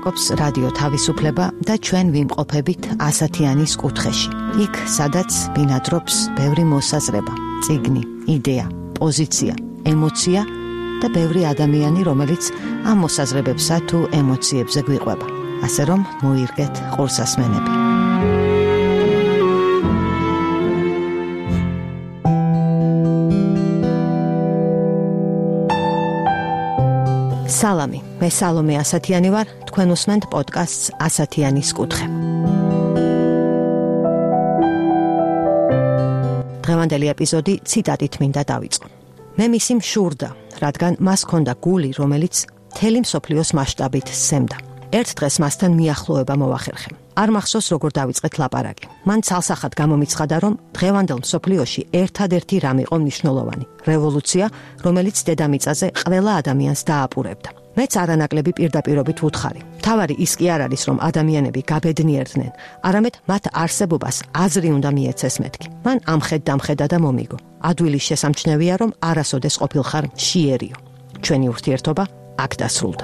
მოგზაურობს რადიო თავისუფლება და ჩვენ ვიმყოფებით ასათიანის კუთხეში. იქ, სადაც ბინადრობს ბევრი მოსაზრება, წიგნი, იდეა, პოზიცია, ემოცია და ბევრი ადამიანი, რომელიც ამ მოსაზრებებსა თუ ემოციებზე გვიყვება. ასე რომ, მოირგეთ ყურსასმენები. სალამი, მე სალომე ასათიანი ვარ, თქვენ უსმენთ პოდკასტს ასათიანის კუთხე. დღევანდელი ეპიზოდი ციტატით მინდა დავიწყო. მე მისი მშურდა, რადგან მას ჰქონდა გული, რომელიც მთელი მსოფლიოს მასშტაბით სცემდა. ერთ დღეს მასთან მიახლოება მოვახერხე. არ მახსოვს როგორ დავიწყეთ ლაპარაკი. მან ცალსახად გამომიცხადა, რომ დღევანდელ მსოფლიოში ერთადერთი რამ იყო მნიშვნელოვანი, რევოლუცია, რომელიც დედამიწაზე ყველა ადამიანს დააპურებდა. მეც არანაკლები პირდაპირობით ვუთხარი. მთავარი ის კი არ არის, რომ ადამიანები გაბედნიერდნენ, არამედ მათ არსებობას აზრი უნდა მიეცეს მეთქი. მან ამხედა და მომიგო. ადვილის შესამჩნევია, რომ არასოდეს ყოფილხარ მშიერიო. ჩვენი ურთიერთობა აქ დასრულდა.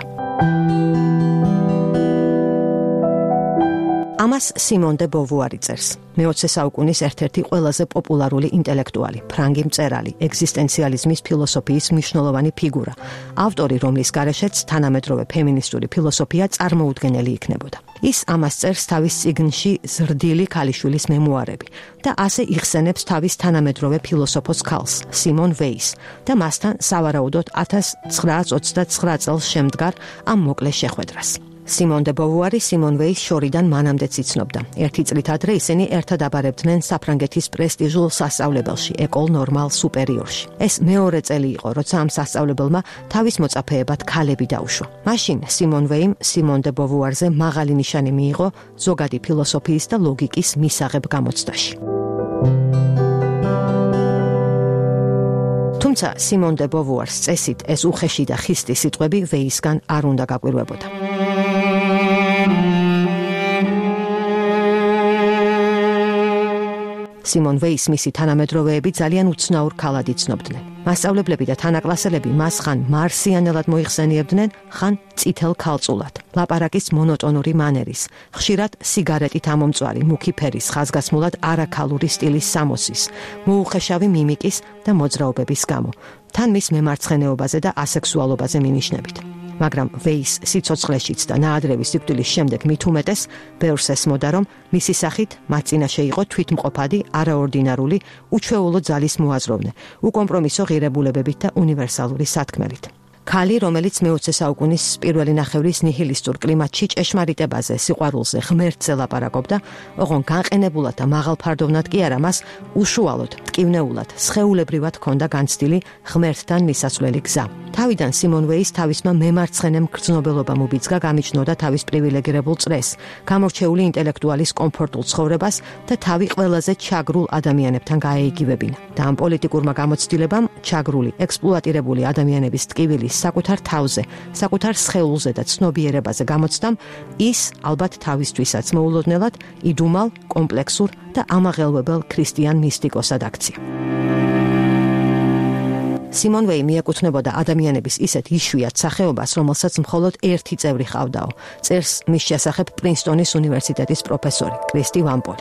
ამას სიმონ დე ბოვუარი წერს. მე-20 საუკუნის ერთ-ერთი ყველაზე პოპულარული ინტელექტუალი, ფრანგი მწერალი, ეგზისტენციალიზმის ფილოსოფიის მნიშვნელოვანი ფიგურა, ავტორი, რომლის გარეშეც თანამედროვე ფემინისტური ფილოსოფია წარმოუდგენელი იქნებოდა. ის ამას წერს თავის წიგნში ზრდილი ქალიშვილის მემუარები და ასე იხსენებს თავის თანამედროვე ფილოსოფოს ქალს, სიმონ ვეისს და მასთან სავარაუდოდ 1929 წელს შემდგარ ამ მოკლე შეხვედრას. სიმონ დე ბოვუარი სიმონ ვეის შორიდან მანამდეც იცნობდა. ერთი წლით ადრე ისინი ერთად აბარებდნენ საფრანგეთის პრესტიჟულ სასწავლებელში, ეკოლ ნორმალ სუპერიორში. ეს მეორე წელი იყო, როცა ამ სასწავლებელმა თავის მოწაფეებად ქალები დაუშვა. მაშინ სიმონ ვეიმ სიმონ დე ბოვუარზე მაღალი ნიშანი მიიღო ზოგადი ფილოსოფიის და ლოგიკის მისაღებ გამოცდაში. თუმცა სიმონ დე ბოვუარს წესით ეს უხეში და ხისტი სიტყვები ვეისგან არ უნდა გაკვირვებოდა. სიმონ ვეის მისი თანამედროვეები ძალიან უცნაურ ქალად იცნობდნენ. მასწავლებლები და თანაკლასელები მას ხან მარსიანელად მოიხსენიებდნენ, ხან წითელ ქალწულად. ლაპარაკის მონოტონური მანერის, ხშირად სიგარეტით ამომწვარი, მუქი ფერის, ხაზგასმულად არაქალური სტილის სამოსის, მოუხეშავი მიმიკის და მოძრაობების გამო, თან მის მემარცხენეობაზე და ასექსუალობაზე მინიშნებით. მაგრამ ვეის სიცოცხლეშიც და ნაადრევი სიკვდილის შემდეგ მით უმეტეს ბევრს ესმოდა, რომ მისი სახით მათ წინაშე იყო თვითმყოფადი, არაორდინარული, უჩვეულო ძალის მოაზროვნე, უკომპრომისო ღირებულებებით და უნივერსალური სათქმელით. ქალი, რომელიც მე-20 საუკუნის პირველი ნახევრის ნიჰილისტურ კლიმატში ჭეშმარიტებაზე, სიყვარულზე, ღმერთზე ლაპარაკობდა, ოღონ განყენებულად და მაღალფარდოვნად კი არა, მას უშუალოდ, ტკივნეულად, სხეულებრივად ჰქონდა განცდილი ღმერთთან მისასვლელი გზა. თავიდან სიმონ ვეის თავისმა მემარცხენემ გრძნობელობამ უბიძგა, გამიჩნოდა თავის პრივილეგირებულ წრეს, გამორჩეული ინტელექტუალის კომფორტულ ცხოვრებას და თავი ყველაზე ჩაგრულ ადამიანებთან გაეიგივებინა. და ამ პოლიტიკურმა გამოცდილებამ ჩაგრული, ექსპლუატირებული ადამიანების ტკივილის საკუთარ თავზე, საკუთარ სხეულზე და ცნობიერებაზე გამოცდამ, ის ალბათ თავისთვისაც მოულოდნელად იდუმალ, კომპლექსურ და ამაღელვებელ ქრისტიან მისტიკოსად აქცია. სიმონ ვეი მიეკუთვნებოდა ადამიანების ისეთ იშვიათ სახეობას, რომელსაც მხოლოდ ერთი წევრი ჰყავდაო, წერს მის შესახებ პრინსტონის უნივერსიტეტის პროფესორი კრისტი ვამპოლი.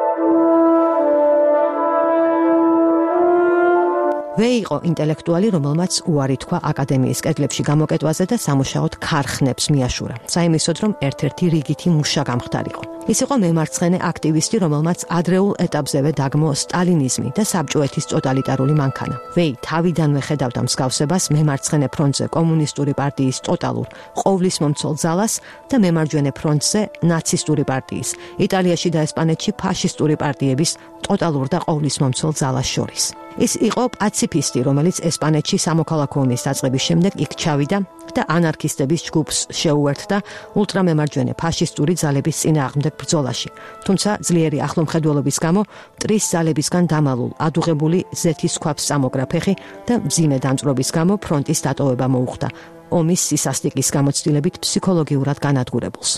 ვეი იყო ინტელექტუალი, რომელმაც უარი თქვა აკადემიის კედლებში გამოკეტვაზე და სამუშაოდ ქარხნებს მიაშურა, საიმისოდ, რომ ერთ-ერთი რიგითი მუშა გამხდარიყო. ის იყო მემარცხენე აქტივისტი, რომელმაც ადრეულ ეტაპზევე დაგმო სტალინიზმი და საბჭოეთის ტოტალიტარული მანქანა. ვეი თავიდანვე ხედავდა მსგავსებას მემარცხენე ფრონტზე კომუნისტური პარტიის ტოტალურ ყოვლისმომცველ ძალას და მემარჯვენე ფრონტზე ნაცისტური პარტიის, იტალიაში და ესპანეთში ფაშისტური პარტიების ტოტალურ და ყოვლისმომცველ ძალას შორის. ის იყო პაციფისტი, რომელიც ესპანეთში სამოქალაქო ომის დაწყების შემდეგ იქ ჩავიდა და ანარქისტების ჯგუფს შეუერთდა ულტრამემარჯვენე ფაშისტური ძალების წინააღმდეგ ბრძოლაში. თუმცა ძლიერი ახლომხედველობის გამო მტრის ძალებისგან დამალულ, ადუღებული ზეთის ქვაბს წამოგრა ფეხი და მძიმე დამწვრობის გამო ფრონტის დატოვება მოუხდა, ომის სისასტიკის გამოცდილებით ფსიქოლოგიურად განადგურებულს.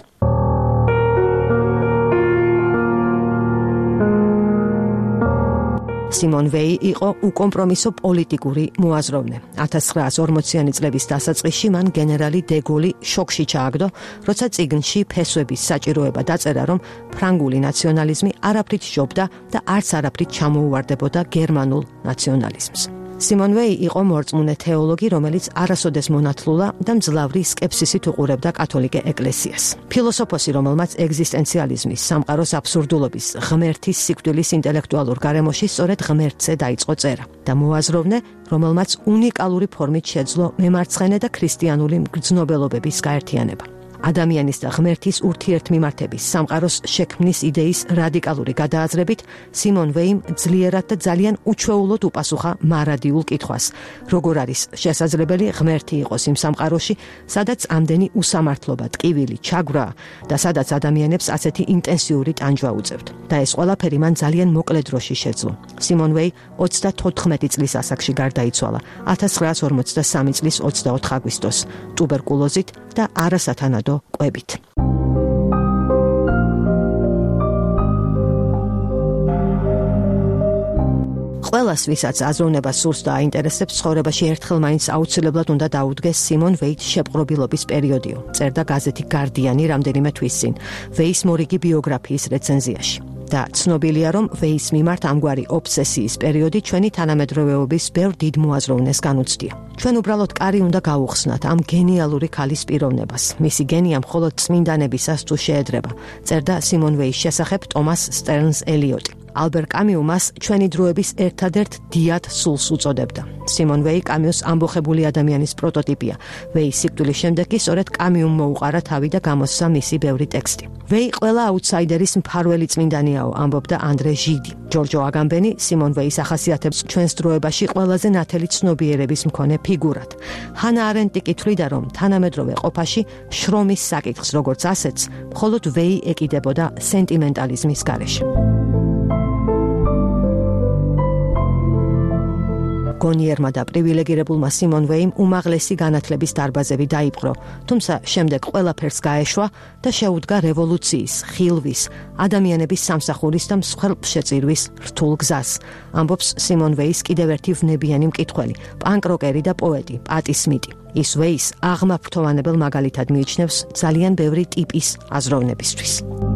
სიმონ ვეი იყო უკომპრომისო პოლიტიკური მოაზროვნე. 1940-იანი წლების დასაწყისში მან გენერალი დე გოლი შოკში ჩააგდო, როცა წიგნში ფესვების საჭიროება დაწერა, რომ ფრანგული ნაციონალიზმი არაფრით ჯობდა და არც არაფრით ჩამოუვარდებოდა გერმანულ ნაციონალიზმს. სიმონ ვეი იყო მორწმუნე თეოლოგი, რომელიც არასოდეს მონათლულა და მძლავრი სკეპსისით უყურებდა კათოლიკე ეკლესიას. ფილოსოფოსი, რომელმაც ეგზისტენციალიზმის, სამყაროს აბსურდულობის, ღმერთის სიკვდილის ინტელექტუალურ გარემოში სწორედ ღმერთზე დაიწყო წერა და მოაზროვნე, რომელმაც უნიკალური ფორმით შეძლო მემარცხენე და ქრისტიანული მგრძნობელობების გაერთიანება. ადამიანის და ღმერთის ურთიერთმიმართების სამყაროს შექმნის იდეის რადიკალური გადააზრებით სიმონ ვეიმ ძლიერად და ძალიან უჩვეულოდ უპასუხა მარადიულ კითხვას, როგორ არის შესაძლებელი ღმერთი იყოს იმ სამყაროში, სადაც ამდენი უსამართლობა, ტკივილი, ჩაგვრა და სადაც ადამიანებს ასეთი ინტენსიური ტანჯვა უწევთ. და ეს ყველაფერი მან ძალიან მოკლე დროში შეძლო. სიმონ ვეი 34 წლის ასაკში გარდაიცვალა 1943 წლის 24 აგვისტოს ტუბერკულოზით და არასათანადო კვებით. ყველას, ვისაც აზროვნება სურს და აინტერესებს, ცხოვრებაში ერთხელ მაინც აუცილებლად უნდა დაუდგეს სიმონ ვეის შეპყრობილობის პერიოდიო. წერდა გაზეთი გარდიანი რამდენიმე თვის წინ ვეის მორიგი ბიოგრაფიის რეცენზიაში. და ცნობილია, რომ ვეის მიმართ ამგვარი ობსესიის პერიოდი ჩვენი თანამედროვეობის ბევრ დიდ მოაზროვნეს განუცდია. ჩვენ უბრალოდ კარი უნდა გაუხსნათ ამ გენიალური ქალის პიროვნებას. მისი გენია მხოლოდ წმინდანებისას თუ შეედრება, წერდა სიმონ ვეის შესახებ ტომას სტერნს ელიოტი. ალბერ კამიუ მას ჩვენი დროების ერთადერთ დიად სულს უწოდებდა. სიმონ ვეი კამიუს ამბოხებული ადამიანის პროტოტიპია. ვეის სიკვდილის შემდეგ კი სწორედ კამიუმ მოუყარა თავი და გამოსცა მისი ბევრი ტექსტი. ვეი ყველა აუთსაიდერის მფარველი წმინდანიაო, ამბობდა ანდრე ჟიდი. ჯორჯო აგამბენი სიმონ ვეის ახასიათებს ჩვენს დროებაში ყველაზე ნათელი ცნობიერების მქონე ფიგურად. ჰანა არენტი კითხვიდა, რომ თანამედროვე ყოფაში შრომის საკითხს როგორც ასეთს, მხოლოდ ვეი ეკიდებოდა სენტიმენტალიზმის გარეშე. გონიერმა და პრივილეგირებულმა სიმონ ვეიმ უმაღლესი განათლების დარბაზები დაიპყრო, თუმცა შემდეგ ყველაფერს გაეშვა და შეუდგა რევოლუციის, ხილვის, ადამიანების სამსახურის და მსხვერპლშეწირვის რთულ გზას. ამბობს სიმონ ვეის კიდევ ერთი ვნებიანი მკითხველი, პანკ-როკერი და პოეტი, პატი სმიტი. ის ვეის აღმაფრთოვანებელ მაგალითად მიიჩნევს ძალიან ბევრი ტიპის აზროვნებისთვის.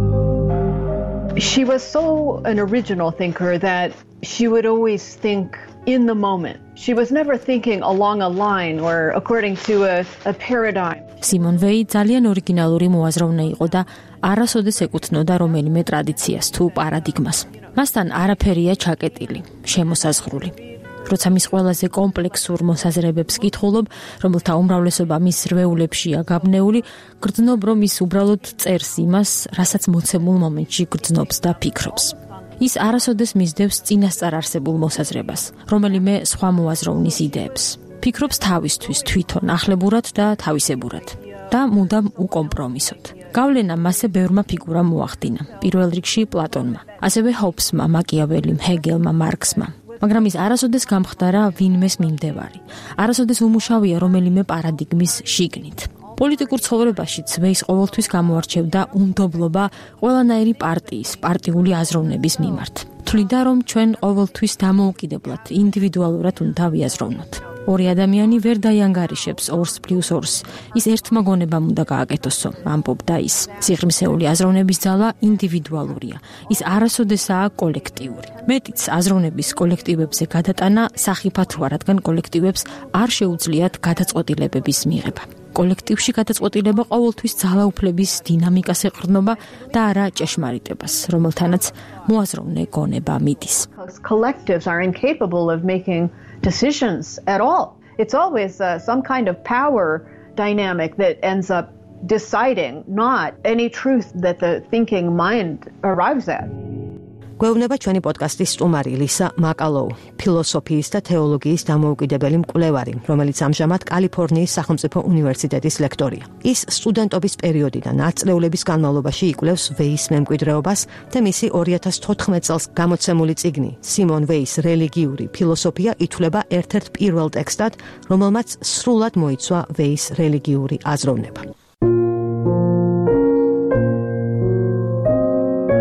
She was so an original thinker that she would always think in the moment. She was never thinking along a line or according to a paradigm. სიმონ ვეი ძალიან ორიგინალური მოაზროვნე იყო და არასოდეს ეკუთვნოდა რომელიმე ტრადიციას თუ პარადიგმას. მასთან არაფერია ჩაკეტილი, შემოსაზღვრული. როცა მის ყველაზე კომპლექსურ მოსაზრებებს კითხულობ, რომელთა უმრავლესობა მის რვეულებშია გაბნეული, გრძნობ, რომ ის უბრალოდ წერს იმას, რასაც მოცემულ მომენტში გრძნობს და ფიქრობს. ის არასოდეს მისდევს წინასწარ არსებულ მოსაზრებას, რომელიმე სხვა მოაზროვნის იდეებს. ფიქრობს თავისთვის, თვითონ, ახლებურად და თავისებურად და მუდამ უკომპრომისოდ. გავლენა მასზე ბევრმა ფიგურამ მოახდინა, პირველ რიგში პლატონმა, ასევე ჰობსმა, მაკიაველიმ, ჰეგელმა, მარქსმა. მაგრამ ის არასოდეს გამხდარა ვინმეს მიმდევარი. არასოდეს უმუშავია რომელიმე პარადიგმის შიგნით. პოლიტიკურ ცხოვრებაშიც ვეის ყოველთვის გამოარჩევდა უნდობლობა ყველანაირი პარტიის, პარტიული აზროვნების მიმართ. თვლიდა, რომ ჩვენ ყოველთვის დამოუკიდებლად, ინდივიდუალურად უნდა ვიაზროვნოთ. ორი ადამიანი ვერ დაიანგარიშებს 2+2. ის ერთმა გონებამ უნდა გააკეთოსო, ამბობდა ის. სიღრმისეული აზროვნების ძალა ინდივიდუალურია. ის არასოდესაა კოლექტიური. მეტიც აზროვნების კოლექტივებზე გადატანა სახიფათოა, რადგან კოლექტივებს არ შეუძლიათ გადაწყვეტილებების მიღება. კოლექტივში გადაწყვეტილება ყოველთვის ძალაუფლების დინამიკას ეყრდნობა და არა ჭეშმარიტებას, რომელთანაც მოაზროვნე გონება მიდის. Collectives are incapable of making decisions at all. It's always some kind of power dynamic that ends up deciding, not any truth that the thinking mind arrives at. გვეუბნება ჩვენი პოდკასტის სტუმარი ლისა მაკალოუ, ფილოსოფიის და თეოლოგიის დამოუკიდებელი მკვლევარი, რომელიც ამჟამად კალიფორნიის სახელმწიფო უნივერსიტეტის ლექტორია. ის სტუდენტობის პერიოდიდან ათწლეულების განმავლობაში იკვლევს ვეის მემკვიდრეობას და მისი 2014 წელს გამოცემული წიგნი სიმონ ვეის რელიგიური ფილოსოფია ითვლება ერთ-ერთ პირველ ტექსტად, რომელმაც სრულად მოიცვა ვეის რელიგიური აზროვნება.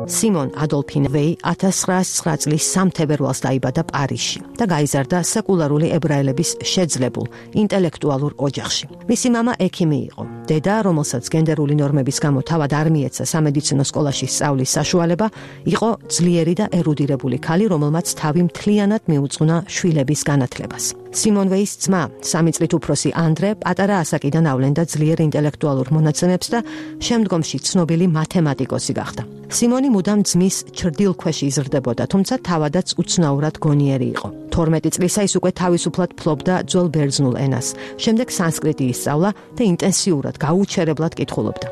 სიმონ ადოლფინ ვეი 1909 წლის 3 თებერვალს დაიბადა პარიზში და გაიზარდა სეკულარული ებრაელების შეძლებულ ინტელექტუალურ ოჯახში. მისი მამა ექიმი იყო. დედა, რომელსაც გენდერული ნორმების გამო თავად არ მიეცა სამედიცინო სკოლაში სწავლის საშუალება, იყო ძლიერი და ერუდირებული ქალი, რომელმაც თავი მთლიანად მიუძღვნა შვილების განათლებას. სიმონ ვეის ძმა, 3 წლით უფროსი ანდრე, პატარა ასაკიდან ავლენდა ძლიერ ინტელექტუალურ მონაცემებს და შემდგომში ცნობილი მათემატიკოსი გახდა. სიმონი მუდამ ძმის ჩრდილქვეშ იზრდებოდა, თუმცა თავადაც უცნაურად გონიერი იყო. 12 წლისა ის უკვე თავისუფლად ფლობდა ძველ ბერძნულ ენას. შემდეგ სანსკრიტი ისწავლა და ინტენსიურად, გაუჩერებლად კითხულობდა.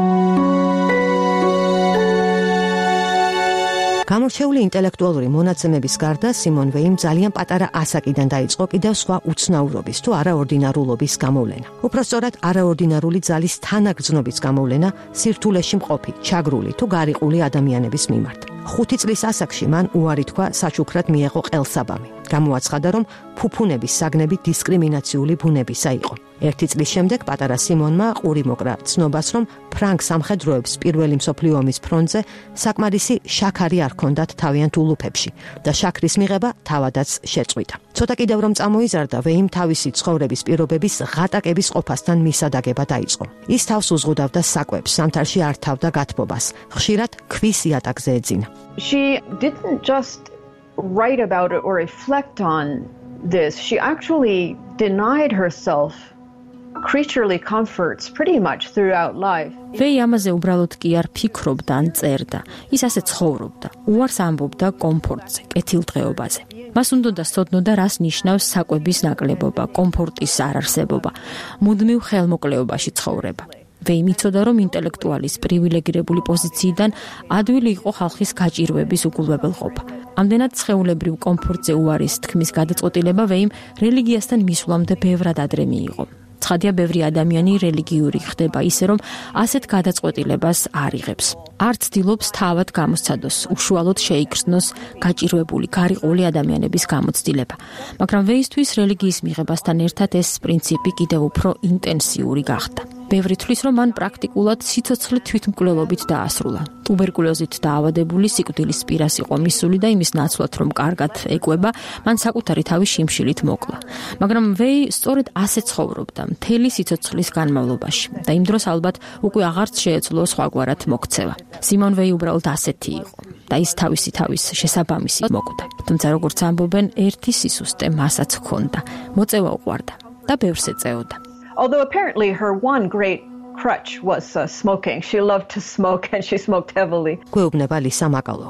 გამორჩეული ინტელექტუალური მონაცემების გარდა სიმონ ვეიმ ძალიან პატარა ასაკიდან დაიწყო კიდევ სხვა უცნაურობის თუ არაორდინარულობის გამოვლენა. უпростоრად არაორდინარული ძალის თანაგრძნობის გამოვლენა სირთულეში მყოფი, ჩაგრული თუ გარიყული ადამიანების მიმართ. 5 წლის ასაკში მან უარი თქვა საჩუქრად მიეღო ყელსაბამი. გამოაცხადა, რომ ფუფუნების საგნები დისკრიმინაციული ბუნებისა იყო. 1 წლის შემდეგ პატარა სიმონმა ყური მოკრა ცნობას, რომ ფრანგ სამხედროებს პირველი მსოფლიო ომის ფრონტზე საკმარისი შაქარი არ ჰქონდათ თავიანთ ულუფებში და შაქრის მიღება თავადაც შეწყვიტა. ცოტა კიდევ რომ წამოიზარდა, ვეიმ თავისი ცხოვრების პირობების ღატაკების ყოფასთან მისადაგება დაიწყო. ის თავს უზღუდავდა საკვებს, ზამთარში არ თავდა გათბობას, ხშირად ქვის იატაკზე ეძინა. She didn't just write about it or reflect on this. She actually denied herself creaturely comforts pretty much throughout life. ვეი ამაზე უბრალოდ კი არ ფიქრობდა ან წერდა. ის ასე ცხოვრობდა. უარს ამბობდა კომფორტზე, კეთილდღეობაზე. მას უნდა სწოდნოდა, რას ნიშნავს საკვების ნაკლებობა, კომფორტის არარსებობა, მუდმივ ხელმოკლეობაში ცხოვრება. ვეი მიცოდა, რომ ინტელექტუალის პრივილეგირებული პოზიციიდან ადვილი იყო ხალხის გაჭირვების უგულებელყოფა. ამდენად სხეულებრივ კომფორტზე უარის თქმის გადაწყვეტილება ვეიმ რელიგიასთან მისვლამდე ბევრად ადრე მიიღო. ცხადია, ბევრი ადამიანი რელიგიური ხდება ისე, რომ ასეთ გადაწყვეტილებას არ იღებს. არ ცდილობს თავად გამოსცადოს, უშუალოდ შეიგრძნოს გაჭირვებული, გარიყული ადამიანების გამოცდილება. მაგრამ ვეისთვის რელიგიის მიღებასთან ერთად ეს პრინციპი კიდევ უფრო ინტენსიური გახდა. ბევრი თვლის, რომ მან პრაქტიკულად სიცოცხლე თვითმკვლელობით დაასრულა. ტუბერკულოზით დაავადებული სიკვდილის პირას იყო მისული და იმის ნაცვლად, რომ კარგად ეკუება, მან საკუთარი თავი შიმშილით მოკლა. მაგრამ ვეი სწორედ ასე ცხოვრობდა მთელი სიცოცხლის განმავლობაში და იმ დროს ალბათ უკვე აღარც შეეძლო სხვაგვარად მოქცევა. სიმონ ვეი უბრალოდ ასეთი იყო და ის თავის შესაბამისი მოკვდა. თუმცა როგორც ამბობენ, ერთი სისუსტე მასაც ჰქონდა. მოწევა უყვარდა და ბევრს ეწეოდა. Although apparently her one great crutch was smoking. She loved to smoke and she smoked heavily. გვეუბნება ლისა მაკალო.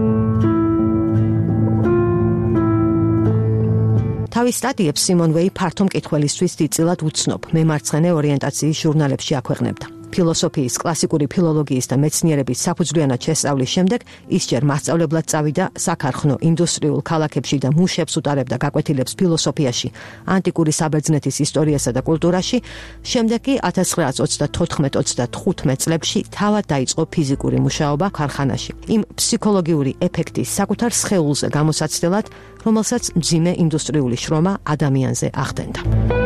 თავის სტატიებს სიმონ ვეი ფართო მკითხველისთვის დიდწილად უცნობ მემარცხენე ორიენტაციის ჟურნალებში აქვეყნებდა. ფილოსოფიის, კლასიკური ფილოლოგიის და მეცნიერების საფუძვლიანად შესწავლის შემდეგ ის ჯერ მასწავლებლად წავიდა საქარხნო ინდუსტრიულ ქალაქებში და მუშებს უტარებდა გაკვეთილებს ფილოსოფიაში, ანტიკური საბერძნეთის ისტორიასა და კულტურაში. შემდეგ კი 1934-35 წლებში თავად დაიწყო ფიზიკური მუშაობა ქარხანაში. იმ ფსიქოლოგიური ეფექტის საკუთარ სხეულზე გამოსაცდელად, რომელსაც მძიმე ინდუსტრიული შრომა ადამიანზე ახდენდა.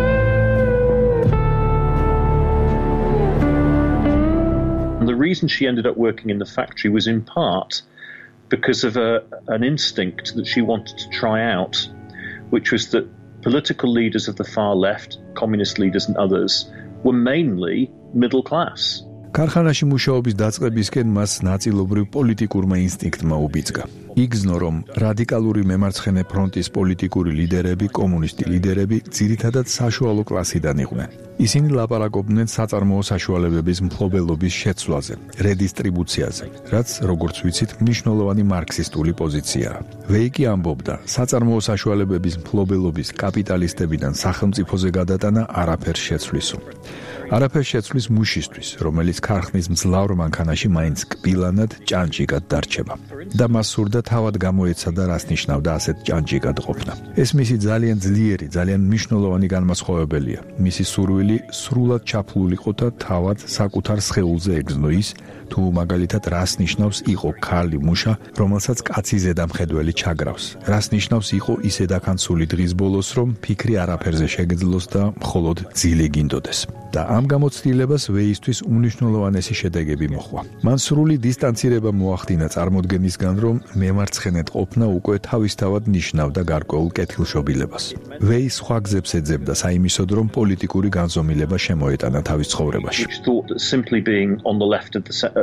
The reason she ended up working in the factory was in part because of an instinct that she wanted to try out, which was that political leaders of the far left, communist leaders and others, were mainly middle class. ქარხანაში მუშაობის დაწყებისკენ მას ნაწილობრივ პოლიტიკურმა ინსტინქტმა უბიძგა. იგრძნო, რომ რადიკალური მემარცხენე ფრონტის პოლიტიკური ლიდერები, კომუნისტი ლიდერები ძირითადად საშუალო კლასიდან იყვნენ. ისინი ლაპარაკობდნენ საწარმოო საშუალებების მფლობელობის შეცვლაზე, რედისტრიბუციაზე, რაც, როგორც ვიცით, მნიშვნელოვანი მარქსისტული პოზიციაა. ვეი კი ამბობდა, საწარმოო საშუალებების მფლობელობის კაპიტალისტებიდან სახელმწიფოზე გადატანა არაფერს შეცვლისო. არაფერს შეცვლის მუშისთვის, რომელიც ქარხნის მძლავრ მანქანაში მაინც კბილანად ჭანჭიკად დარჩება. და მას სურდა თავად გამოეცადა, რას ნიშნავდა ასეთ ჭანჭიკად ყოფნა. ეს მისი ძალიან ძლიერი, ძალიან მნიშვნელოვანი განმასხვავებელია. მისი სურვილი სრულად ჩაფლულიყო და თავად საკუთარ სხეულზე ეგზნო ის, თუ მაგალითად რას ნიშნავს იყო ქალი მუშა, რომელსაც კაცი ზედამხედველი ჩაგრავს. რას ნიშნავს იყო ისედაკანცული დღის ბოლოს, რომ ფიქრი არაფერზე შეგძლოს და მხოლოდ ძილი გინდოდეს. და ამ გამოცდილებას ვეისთვის უნიშნულოვანესი შედეგები მოჰყვა. მან სრული დისტანცირება მოახდინა წარმოდგენისგან, რომ მემარცხენედ ყოფნა უკვე თავისთავად ნიშნავდა გარკვეულ კეთილშობილებას. ვეი სხვა გზებს ეძებდა საიმისოდ, რომ პოლიტიკური განზომილება შემოეტანა თავის ცხოვრებაში. Simply being on the left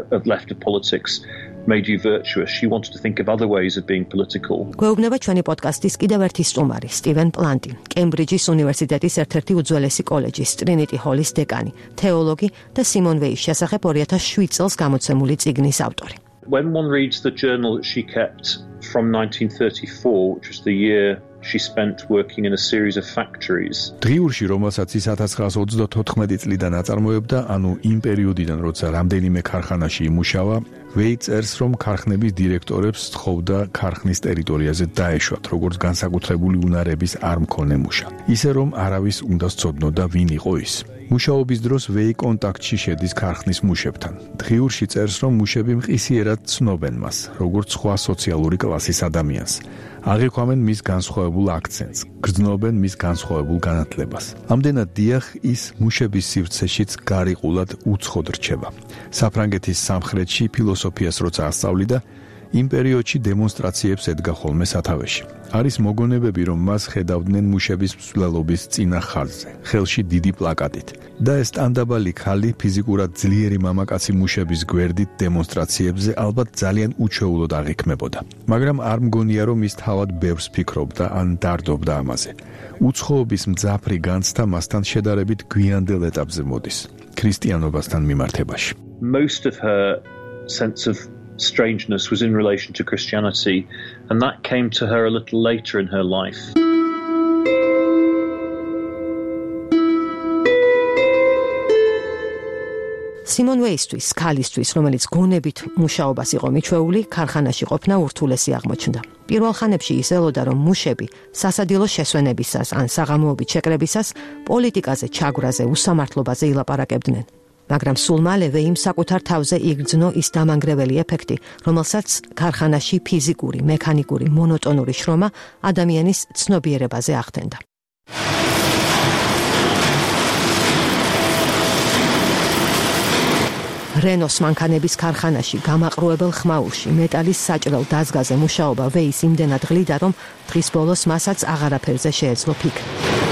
of politics made you virtuous. She wanted to think of other ways of being political. გვეუბნება ჩვენი პოდკასტის კიდევ ერთი სტუმარი, სტივენ პლანტი, კემბრიჯის უნივერსიტეტის ერთ-ერთი უძველესი კოლეჯის, ტრინიტი ჰოლის დეკანი, თეოლოგი და სიმონ ვეის შესახებ 2007 წელს გამოცემული წიგნის ავტორი. When one reads the journal that she kept from 1934, which was the year she spent working in a series of factories. დღიურში, რომელსაც ის 1934 წლიდან აწარმოებდა, ანუ იმ პერიოდიდან, როცა რამდენიმე ქარხანაში იმუშავა, ვეი წერს, რომ ქარხნების დირექტორებს სთხოვდა ქარხნის ტერიტორიაზე დაეშვათ, როგორც განსაკუთრებული უნარების არ მქონე მუშა. ისე რომ არავის უნდა სცოდნოდა, ვინ იყო ის. მუშაობის დროს ვეი კონტაქტში შედის ქარხნის მუშებთან. დღიურში წერს, რომ მუშები მყისიერად ცნობენ მას, როგორც სხვა სოციალური კლასის ადამიანს. აღიქვამენ მის განსხვავებულ აქცენტს, გრძნობენ მის განსხვავებულ განათლებას. ამდენად დიახ, ის მუშების სივრცეშიც გარიყულად უცხოდ რჩება. საფრანგეთის სამხრეთში ფილოსოფიას როცა ასწავლიდა, იმ პერიოდში დემონსტრაციებს ედგა ხოლმე სათავეში. არის მოგონებები, რომ მას ხედავდნენ მუშების მსვლელობის წინა ხაზზე, ხელში დიდი პლაკატით. და ეს ტანდაბალი ქალი ფიზიკურად ძლიერი მამაკაცი მუშების გვერდით დემონსტრაციებზე ალბათ ძალიან უჩვეულოდ აღიქმებოდა. მაგრამ არ მგონია, რომ ის თავად ბევრს ფიქრობდა ან დარდობდა ამაზე. უცხოობის მძაფრი განცდა მასთან შედარებით გვიანდელ ეტაპზე მოდის, ქრისტიანობასთან მიმართებაში. Most of her sense of strangeness was in relation to Christianity, and that came to her a little later in her life. სიმონ ვეისთვის, ქალისთვის, რომელიც გონებით მუშაობას იყო მიჩვეული, ქარხანაში ყოფნა ურთულესი აღმოჩნდა. პირველ ხანებში ის ელოდა, რომ მუშები სასადილო შესვენებისას ან საღამოობით შეკრებისას პოლიტიკაზე, ჩაგვრაზე, უსამართლობაზე ილაპარაკებდნენ. მაგრამ სულ მალე ვეიმ საკუთარ თავზე იგრძნო ის დამანგრეველი ეფექტი, რომელსაც ქარხანაში ფიზიკური, მექანიკური, მონოტონური შრომა ადამიანის ცნობიერებაზე ახდენდა. რენოს მანქანების ქარხანაში გამაყრუებელ ხმაურში მეტალის საჭრელ დაზგაზე მუშაობა ვეის იმდენად გლიდა, რომ დღის ბოლოს მასაც აღარაფერზე შეეძლო ფიქრი.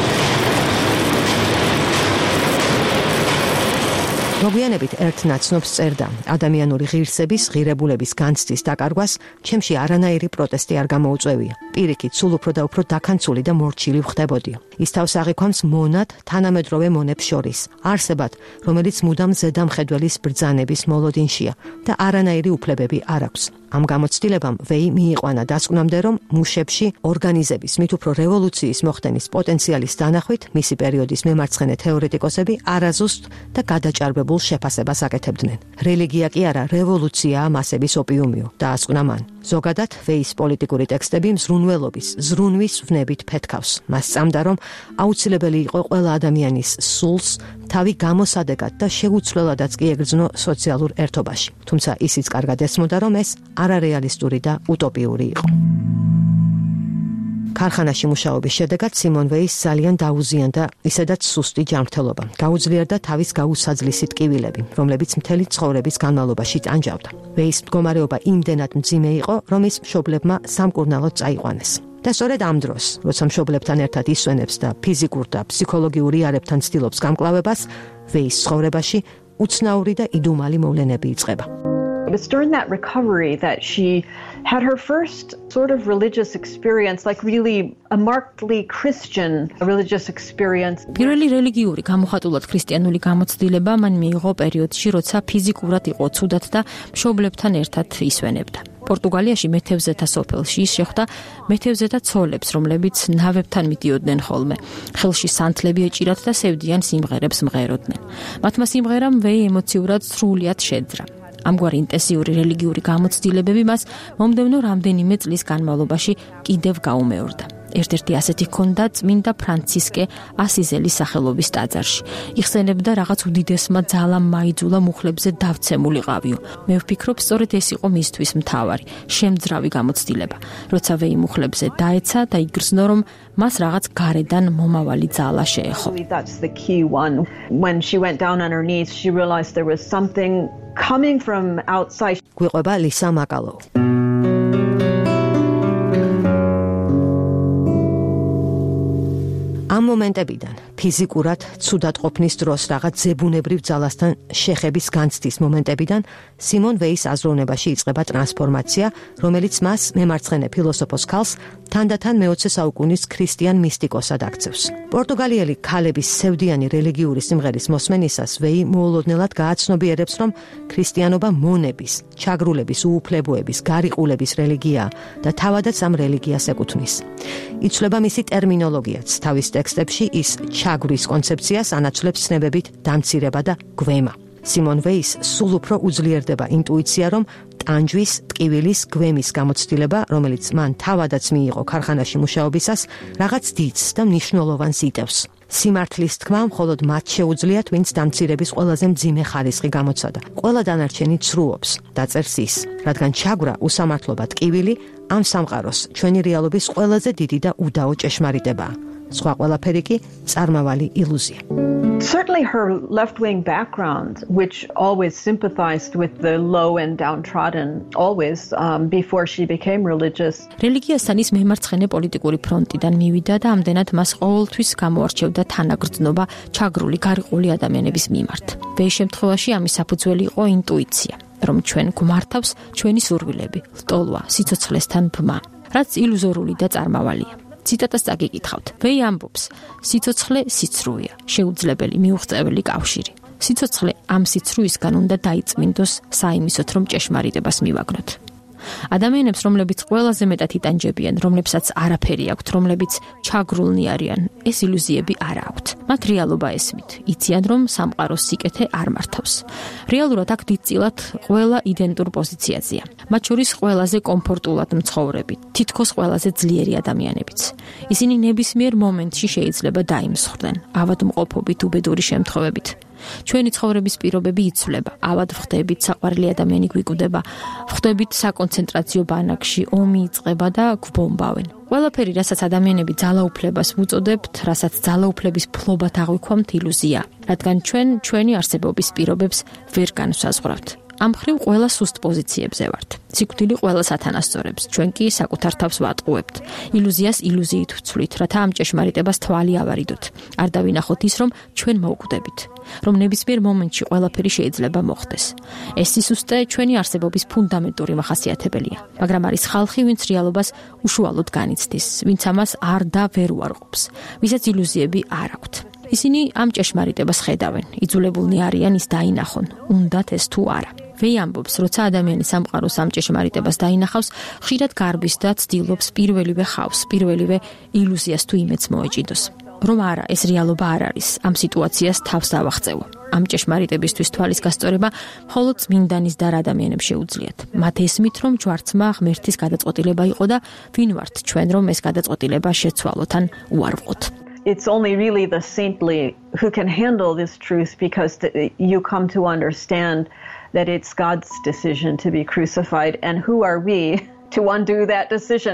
მოგვიანებით ერთ ნაცნობს წერდა, ადამიანური ღირსების, ღირებულების განცდის დაკარგვას ჩემში არანაირი პროტესტი არ გამოუწვევია. პირიქით, სულ უფრო და უფრო დაქანცული და მორჩილი ვხდებოდია. ის თავს აღიქვამს მონად თანამედროვე მონებს შორის, არსებად, რომელიც მუდამ ზედამხედველის ბრძანების მოლოდინშია და არანაირი უფლებები არ აქვს. ამ გამოცდილებამ ვეი მიიყვანა დასკვნამდე, რომ მუშებში ორგანიზების, მით უფრო რევოლუციის მოხდენის პოტენციალის დანახვით მისი პერიოდის მემარცხენე თეორეტიკოსები არაზუსტ და გადაჭარბებულ შეფასებას აკეთებდნენ. რელიგია კი არა, რევოლუციაა მასების ოპიუმიო, დაასკვნა მან. ზოგადად, ვეის პოლიტიკური ტექსტები მზრუნველობის, ზრუნვის ვნებით ფეთქავს. მას სწამდა, რომ აუცილებელი იყო ყველა ადამიანის სულს თავი გამოსადეგად და შეუცვლელადაც კი ეგრძნო სოციალურ ერთობაში. თუმცა ისიც კარგად ესმოდა, რომ ეს არარეალისტური და უტოპიური იყო. ქარხანაში მუშაობის შედეგად სიმონ ვეის ძალიან დაუზიანდა ისედაც სუსტი ჯანმრთელობა. გაუძლიერდა თავის გაუსაძლისი ტკივილები, რომლებიც მთელი ცხოვრების განმავლობაში ტანჯავდა. ვეის მდგომარეობა იმდენად მძიმე იყო, რომ ის მშობლებმა სამკურნალოდ წაიყვანეს. და სწორედ ამ დროს, როცა მშობლებთან ერთად ისვენებს და ფიზიკურ და ფსიქოლოგიურ იარებთან ცდილობს გამკლავებას, ვეის ცხოვრებაში უცნაური და იდუმალი მოვლენები იწყება. It was during that recovery that she had her first sort of religious experience, like really a markedly Christian religious experience. პირველი რელიგიური გამოხატულად ქრისტიანული გამოცდილება მან მიიღო პერიოდში, როცა ფიზიკურად იყო ცუდად და მშობლებთან ერთად ისვენებდა. პორტუგალიაში მეთევზეთა სოფელში ის შეხვდა მეთევზეთა ცოლებს, რომლებიც ნავებთან მიდიოდნენ ხოლმე. ხელში სანთლები ეჭირათ და სევდიან სიმღერებს მღეროდნენ. მათმა სიმღერამ ვეი ემოციურად სრულიად შეძრა. ამგვარი ინტენსიური რელიგიური გამოცდილებები მას მომდევნო რამდენიმე წლის განმავლობაში კიდევ გაუმეორდა. ერთ-ერთი ასეთი ჰქონდა წმინდა ფრანცისკე ასიზელის სახელობის ტაძარში. იხსენებდა რაღაც უდიდესმა ძალამ მაიძულა მუხლებზე დავცემულიყავიო. მე ვფიქრობ, სწორედ ეს იყო მისთვის მთავარი, შემძრავი გამოცდილება. როცა ვეი მუხლებზე დაეცა და იგრძნო, რომ მას რაღაც გარედან მომავალი ძალა შეეხო. That's the key one. When she went down on her knees, she realized there was something coming from outside. გვიყვება ლისა მაკალო. ამ მომენტებიდან ფიზიკურად ცუდად ყოფნის დროს რაღაც ზებუნებრივ ძალასთან შეხების განცდის მომენტებიდან სიმონ ვეის აზროვნებაში იწყება ტრანსფორმაცია, რომელიც მას მემარცხენე ფილოსოფოს ქალს თანდათან მე-20 საუკუნის ქრისტიან მისტიკოსად აქცევს. პორტუგალიელი ქალების სევდიანი რელიგიური სიმღერის მოსმენისას ვეი მოულოდნელად გააცნობიერებს, რომ ქრისტიანობა მონების, ჩაგრულების, უუფლებოების, გარიყულების რელიგიაა და თავადაც ამ რელიგიას ეკუთვნის. იცვლება მისი ტერმინოლოგიაც, თავის ტექსტებში ის ჩაგვრის კონცეფციას ანაცვლებს ცნებებით დამცირება და გვემა. სიმონ ვეის სულ უფრო უძლიერდება ინტუიცია, რომ ტანჯვის, ტკივილის, გვემის გამოცდილება, რომელიც მან თავადაც მიიღო ქარხანაში მუშაობისას, რაღაც დიდს და მნიშვნელოვანს იტევს. სიმართლის თქმა მხოლოდ მათ შეუძლიათ, ვინც დამცირების ყველაზე მძიმე ხარისხი გამოცადა. ყველა დანარჩენი ცრუობს, დაწერს ის, რადგან ჩაგვრა, უსამართლობა, ტკივილი ამ სამყაროს ჩვენი რეალობის ყველაზე დიდი და უდაო ჭეშმარიტებაა. სხვა ყველაფერი კი წარმავალი ილუზია. Certainly her left-wing background, which always sympathized with the low and downtrodden, always before she became religious. რელიგიასთან ის მემარცხენე პოლიტიკური ფრონტიდან მივიდა და ამდენად მას ყოველთვის გამოარჩევდა თანაგრძნობა ჩაგრული, გარიყული ადამიანების მიმართ. ვეის შემთხვევაში ამის საფუძველი იყო ინტუიცია, რომ ჩვენ გვმართავს ჩვენი სურვილები, ლტოლვა, სიცოცხლესთან ბმა, რაც ილუზორული და წარმავალია. ციტატას წაგიკითხავთ. ვეი ამბობს, სიცოცხლე სიცრუეა, შეუძლებელი მიუღწეველი კავშირი. სიცოცხლე ამ სიცრუისგან უნდა დაიწმინდოს საიმისოთ, რომ ჭეშმარიტებას მივაგნოთ. ადამიანებს, რომლებიც ყველაზე მეტად იტანჯებიან, რომლებსაც არაფერი აქვთ, რომლებიც ჩაგრულნი არიან, ეს ილუზიები არ აქვთ. მათ რეალობა ესმით, იციან, რომ სამყაროს სიკეთე არ მართავს. რეალურად აქ დიდწილად ყველა იდენტურ პოზიციაზეა. მათ შორის ყველაზე კომფორტულად მცხოვრები, თითქოს ყველაზე ძლიერი ადამიანებიც. ისინი ნებისმიერ მომენტში შეიძლება დაიმსხვრდნენ, ავადმყოფობით, უბედური შემთხვევებით. ჩვენი ცხოვრების პირობები იცვლება, ავად ვხდებით, საყვარელი ადამიანი გვიკვდება, ვხდებით საკონცენტრაციო ბანაკში, ომი იწყება და გვბომბავენ. ყველაფერი, რასაც ადამიანები ძალაუფლებას ვუწოდებთ, რასაც ძალაუფლების ფლობად აღვიქვამთ, ილუზია, რადგან ჩვენ ჩვენი არსებობის პირობებს ვერ განვსაზღვრავთ. ამ ხრივ ყველა სუსტ პოზიციებზე ვართ. სიკვდილი ყველას ათანასწორებს, ჩვენ კი საკუთარ თავს ვატყუებთ. ილუზიას ილუზიით ვცვლით, რათა ამ ჭეშმარიტებას თვალი ავარიდოთ. არ დავინახოთ ის, რომ ჩვენ მოვკვდებით, რომ ნებისმიერ მომენტში ყველაფერი შეიძლება მოხდეს. ეს სისუსტე ჩვენი არსებობის ფუნდამენტური მახასიათებელია, მაგრამ არის ხალხი, ვინც რეალობას უშუალოდ განიცდის, ვინც ამას არ და ვერ უარყოფს, ვისაც ილუზიები არ აქვთ. ისინი ამ ჭეშმარიტებას ხედავენ, იძულებულნი არიან ის დაინახონ, უნდათ ეს თუ არა. ვეი ამბობს, როცა ადამიანი სამყაროს ამ ჭეშმარიტებას დაინახავს, ხშირად გარბის და ცდილობს პირველივე ხავს, პირველივე ილუზიას თუ იმედს მოეჭიდოს. რომ არა, ეს რეალობა არ არის, ამ სიტუაციას თავს დავახწევო. ამ ჭეშმარიტებისთვის თვალის გასწორება მხოლოდ წმინდანის და ადამიანებს შეუძლიათ. მათ ესმით, რომ ჯვარცმა ღმერთის გადაწყვეტილება იყო და ვინ ვართ ჩვენ, რომ ეს გადაწყვეტილება შეცვალოთ ან უარვყოთ. It's only really the saintly who can handle this truth because you come to understand that it's God's decision to be crucified, and who are we to undo that decision?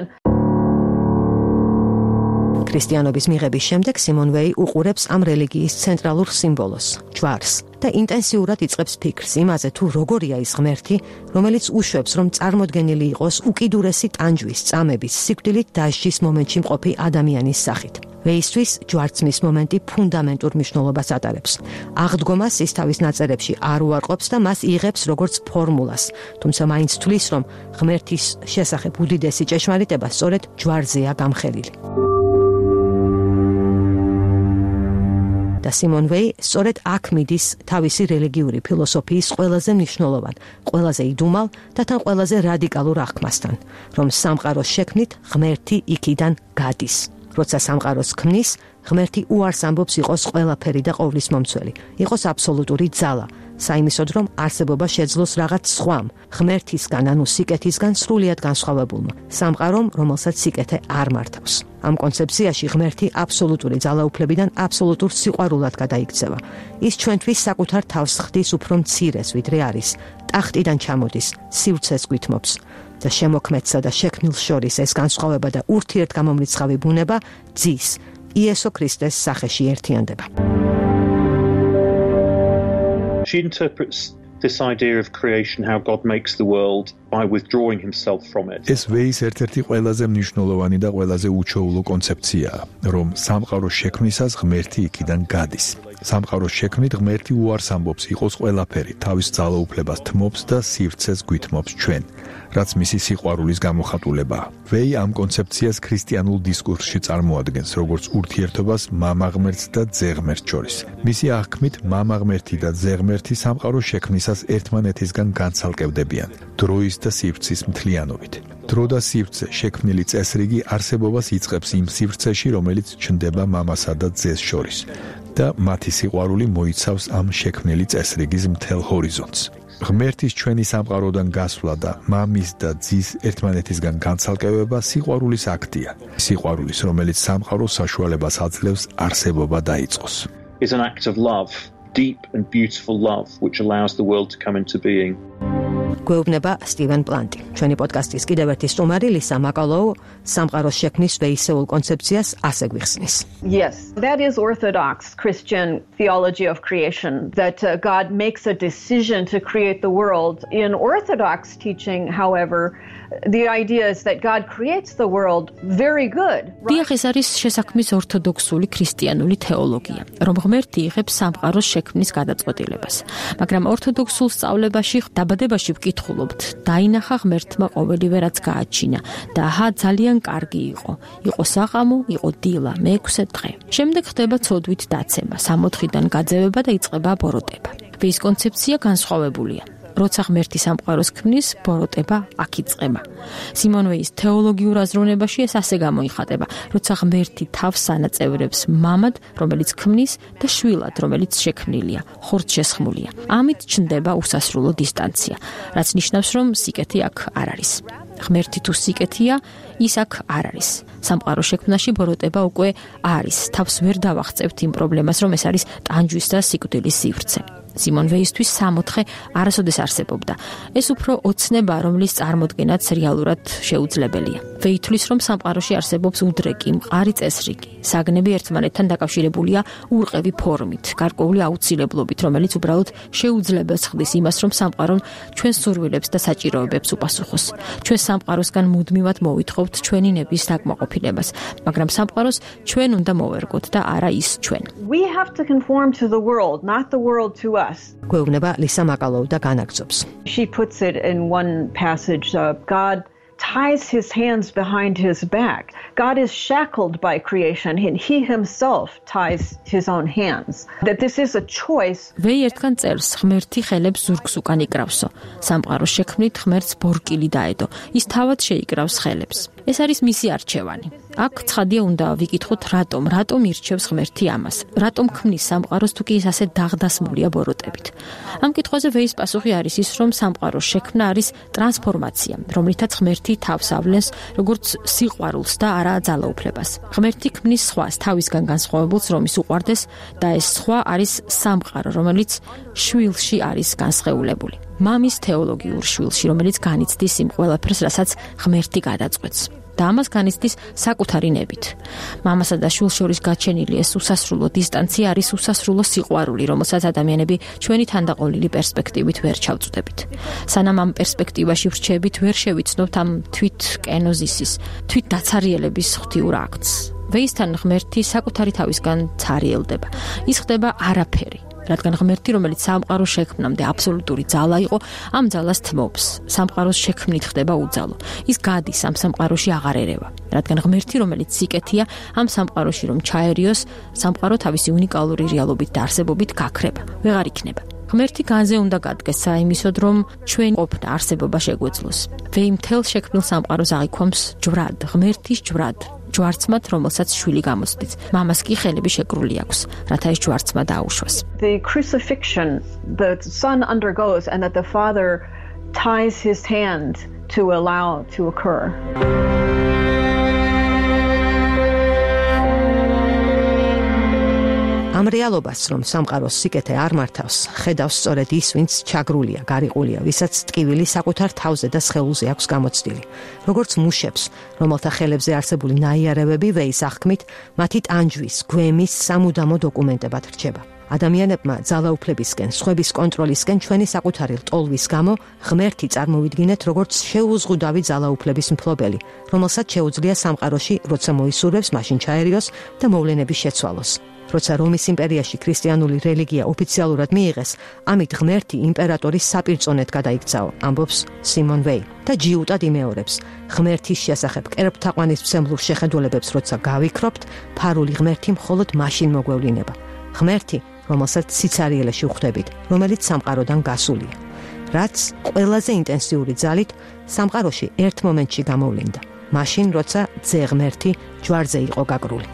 ქრისტიანობის მიღების შემდეგ სიმონ ვეი უყურებს ამ რელიგიის ცენტრალურ სიმბოლოს, ჯვარს და ინტენსიურად იწყებს ფიქრს იმაზე, თუ როგორია ის ღმერთი, რომელიც უშვებს, რომ წარმოდგენილი იყოს უკიდურესი ტანჯვის, წამების, სიკვდილით დასჯის მომენტში მყოფი ადამიანის სახით. ვეისთვის ჯვარცმის მომენტი ფუნდამენტურ მნიშვნელობას ატარებს. აღდგომას ის თავის ნაწერებში არ უარყოფს და მას იღებს როგორც ფორმულას, თუმცა მაინც თვლის, რომ ღმერთის შესახებ უდიდესი ჭეშმარიტება სწორედ ჯვარზეა გამხელილი. და სიმონ ვეი სწორედ აქ მიდის თავისი რელიგიური ფილოსოფიის ყველაზე მნიშვნელოვან, ყველაზე იდუმალ და თან ყველაზე რადიკალურ აღქმასთან, რომ სამყაროს შექმნით ღმერთი იქიდან გადის. როცა სამყაროს ქმნის, ღმერთი უარს ამბობს იყოს ყველაფერი და ყოვლის მომცველი, იყოს აბსოლუტური ძალა, საიმისოდ რომ არსებობა შეძლოს რაღაც სხვამ, ღმერთისგან, ანუ სიკეთისგან სრულიად განსხვავებულმა, სამყარომ, რომელსაც სიკეთე არ მართავს. ამ კონცეფციაში ღმერთი აბსოლუტური ძალაუფლებიდან აბსოლუტურ სიყვარულად გადაიქცევა. ის ჩვენთვის საკუთარ თავს ხდის უფრო მცირეს, ვიდრე არის, ტახტიდან ჩამოდის, სივრცეს გვითმობს და შემოქმედსა და შექმნილს შორის ეს განსხვავება და ურთიერთგამომრიცხავი ბუნება ძის იესო ქრისტეს სახეში ერთიანდება. She interprets this idea of creation, how God makes the world, by withdrawing himself from it. ეს ვეის ერთ-ერთი ყველაზე მნიშვნელოვანი და ყველაზე უჩვეულო კონცეფციაა, რომ სამყაროს შექმნისას ღმერთი იქიდან გადის. სამყაროს შექმნით ღმერთი უარს ამბობს იყოს ყველაფერი, თავის ძალაუფლებას თმობს და სივრცეს გვითმობს ჩვენ, რაც მისი სიყვარულის გამოხატულებაა. ვეი ამ კონცეფციას ქრისტიანულ დისკურსში წარმოადგენს, როგორც ურთიერთობას მამა ღმერთს და ძე ღმერთს შორის. მისი აღქმით მამა ღმერთი და ძე ღმერთი სამყაროს შექმნისას ერთმანეთისგან განცალკევდებიან, დროის და სივრცის მთლიანობით. დრო და სივრცე, შექმნილი წესრიგი არსებობას იწყებს იმ სივრცეში, რომელიც ჩნდება მამასა და ძეს შორის. და მათი სიყვარული მოიცავს ამ შექმნილი წესრიგის მთელ ჰორიზონტს. ღმერთის ჩვენი სამყაროდან გასვლა და მამის და ძის ერთმანეთისგან განცალკევება სიყვარულის აქტია. სიყვარულის, რომელიც სამყაროს საშუალებას აძლევს არსებობა დაიწყოს. It's an act of love, deep and beautiful love, which allows the world to come into being. გვეუბნება სტივენ პლანტი. ჩვენი პოდკასტის კიდევ ერთი სტუმარი ლისა მაკალოუ სამყაროს შექმნის ვეისეულ კონცეფციას ასე გვიხსნის. Yes, that is Orthodox Christian theology of creation, that God makes a decision to create the world. In Orthodox teaching, however, the idea is that God creates the world very good. დიახ, ეს არის შესაქმნის ორთოდოქსული ქრისტიანული თეოლოგია, რომ ღმერთი იღებს სამყაროს შექმნის გადაწყვეტილებას. მაგრამ ორთოდოქსულ სწავლებაში დაბადებაში ვკითხულობთ, დაინახა ღმერთმა ყოველივე რაც გააჩინა და აჰა ძალიან კარგი იყო. იყო საყამო, იყო დილა, მე-6 დღე. შემდეგ ხდება ცოდვით დაცემა, 64-დან გაძევება და იწყება ბოროტება. ვის კონცეფცია განსხვავებულია. როცა ღმერთი სამყაროს ქმნის, ბოროტება აქ იწყება. სიმონ ვეის თეოლოგიურ აზროვნებაში ეს ასე გამოიხატება, როცა ღმერთი თავს ანაწევრებს მამად, რომელიც ქმნის და შვილად, რომელიც შექმნილია, ხორცშესხმულია. ამით ჩნდება უსასრულო დისტანცია, რაც ნიშნავს, რომ სიკეთე აქ არ არის. ღმერთი თუ სიკეთეა, ის აქ არ არის. სამყაროს შექმნაში ბოროტება უკვე არის. თავს ვერ დავახწევთ იმ პრობლემას, რომ ეს არის ტანჯვის და სიკვდილის სივრცე. სიმონ ვეისთვის 64 არასოდეს არსებობდა. ეს უფრო ოცნება, რომლის წარმოდგენაც რეალურად შეუძლებელია. ვეი თვლის, რომ სამყაროში არსებობს უდრეკი, მყარი წესრიგი. საგნები ერთმანეთთან დაკავშირებულია ურყევი ფორმით, გარკვეული აუცილებლობით, რომელიც უბრალოდ შეუძლებელს ხდის იმას, რომ სამყარო ჩვენს სურვილებს და საჭიროებებს უპასუხოს. ჩვენ სამყაროსგან მუდმივად მოვითხოვთ ჩვენი ნების დაკმაყოფილებას, მაგრამ სამყაროს ჩვენ უნდა მოვერგოთ და არა ის ჩვენ. We have to conform to the world, not the world to us. გვეუბნება ლისა მაკალოუ და განაგრძობს. She puts it in one passage, God ties his hands behind his back. God is shackled by creation and he himself ties his own hands. That this is a choice. ვეი ერთგან წერს, ღმერთი ხელებს ზურგს უკან იკრავსო. სამყაროს შექმნით ღმერთს ბორკილი დაედო. ის თავად შეიკრავს ხელებს. ეს არის მისი არჩევანი. აქ ცხადია უნდა ვიკითხოთ რატომ ირჩევს ღმერთი ამას. რატომ ქმნის სამყაროს თუ კი ის ასე დაღდასმულია ბოროტებით. ამ კითხვაზე ვეის პასუხი არის ის, რომ სამყაროს შექმნა არის ტრანსფორმაცია, რომლითაც ღმერთი თავს ავლენს როგორც სიყვარულს და არა ძალაუფლებას. ღმერთი ქმნის სხვას, თავისგან განსხვავებულს, რომ ის უყვარდეს და ეს სხვა არის სამყარო, რომელიც შვილში არის განსხეულებული. მამის თეოლოგიურ შვილში, რომელიც განიცდის იმ ყველაფერს, რასაც ღმერთი გადაწყვეტს. და ამას განიცდის საკუთარი ნებით. მამასა და შვილს შორის გაჩენილი ეს უსასრულო დისტანცია არის უსასრულო სიყვარული, რომელსაც ადამიანები ჩვენი თანდაყოლილი პერსპექტივით ვერ ჩავწვდებით. სანამ ამ პერსპექტივაში ვრჩებით, ვერ შევიცნობთ ამ თვით კენოზისის, თვით დაცარიელების ღვთიურ აქტს. ვეისთან ღმერთი საკუთარი თავისგან ცარიელდება. ის ხდება არაფერი. რადგან ღმერთი, რომელიც სამყაროს შექმნამდე აბსოლუტური ძალა იყო, ამ ძალას თმობს. სამყაროს შექმნით ხდება უძალო. ის გადის ამ სამყაროში აღარ ერევა. რადგან ღმერთი, რომელიც სიკეთეა, ამ სამყაროში რომ ჩაერიოს, სამყარო თავისი უნიკალური რეალობით და არსებობით გაქრება. ვეღარ იქნება. ღმერთი განზე უნდა გადგეს საიმისოდ, რომ ჩვენ ყოფნა არსებობა შეგვეძლოს. ვეი მთელ შექმნილ სამყაროს აღიქვამს ჯვრად, ღმერთის ჯვრად. ჯვარცმად, რომელსაც შვილი გამოსდით. მამას კი ხელები შეკრული აქვს, რათა ეს ჯვარცმა დაუშვას. The crucifixion the son undergoes and that the father ties his hand to allow to occur. ამ რეალობას, რომ სამყაროს სიკეთე არ მართავს, ხედავს სწორედ ის, ვინც ჩაგრულია, გარიყულია, ვისაც ტკივილი საკუთარ თავზე და სხეულზე აქვს გამოცდილი. როგორც მუშებს, რომელთა ხელებზე არსებული ნაიარევები ვეის აღქმით, მათი ტანჯვის, გვემის სამუდამო დოკუმენტებად რჩება. ადამიანებმა ძალაუფლებისკენ, სხვების კონტროლისკენ ჩვენი საკუთარი ლტოლვის გამო ღმერთი წარმოვიდგინეთ, როგორც შეუზღუდავი ძალაუფლების მფლობელი, რომელსაც შეუძლია სამყაროში, როცა მოისურვებს, მაშინ ჩაერიოს და მოვლენები შეცვალოს. როცა რომის იმპერიაში ქრისტიანული რელიგია ოფიციალურად მიიღეს, ამით ღმერთი იმპერატორის საპირწონედ გადაიქცაო, ამბობს სიმონ ვეი და ჯიუტად იმეორებს. ღმერთის შესახებ კერპთაყვანისმცემლურ შეხედულებებს როცა გავიქრობთ, ფარული ღმერთი მხოლოდ მაშინ მოგვევლინება. ღმერთი, რომელსაც სიცარიელეში ვხვდებით, რომელიც სამყაროდან გასულია, რაც ყველაზე ინტენსიური ძალით სამყაროში ერთ მომენტში გამოვლინდა, მაშინ როცა ძე ღმერთი ჯვარზე იყო გაკრული.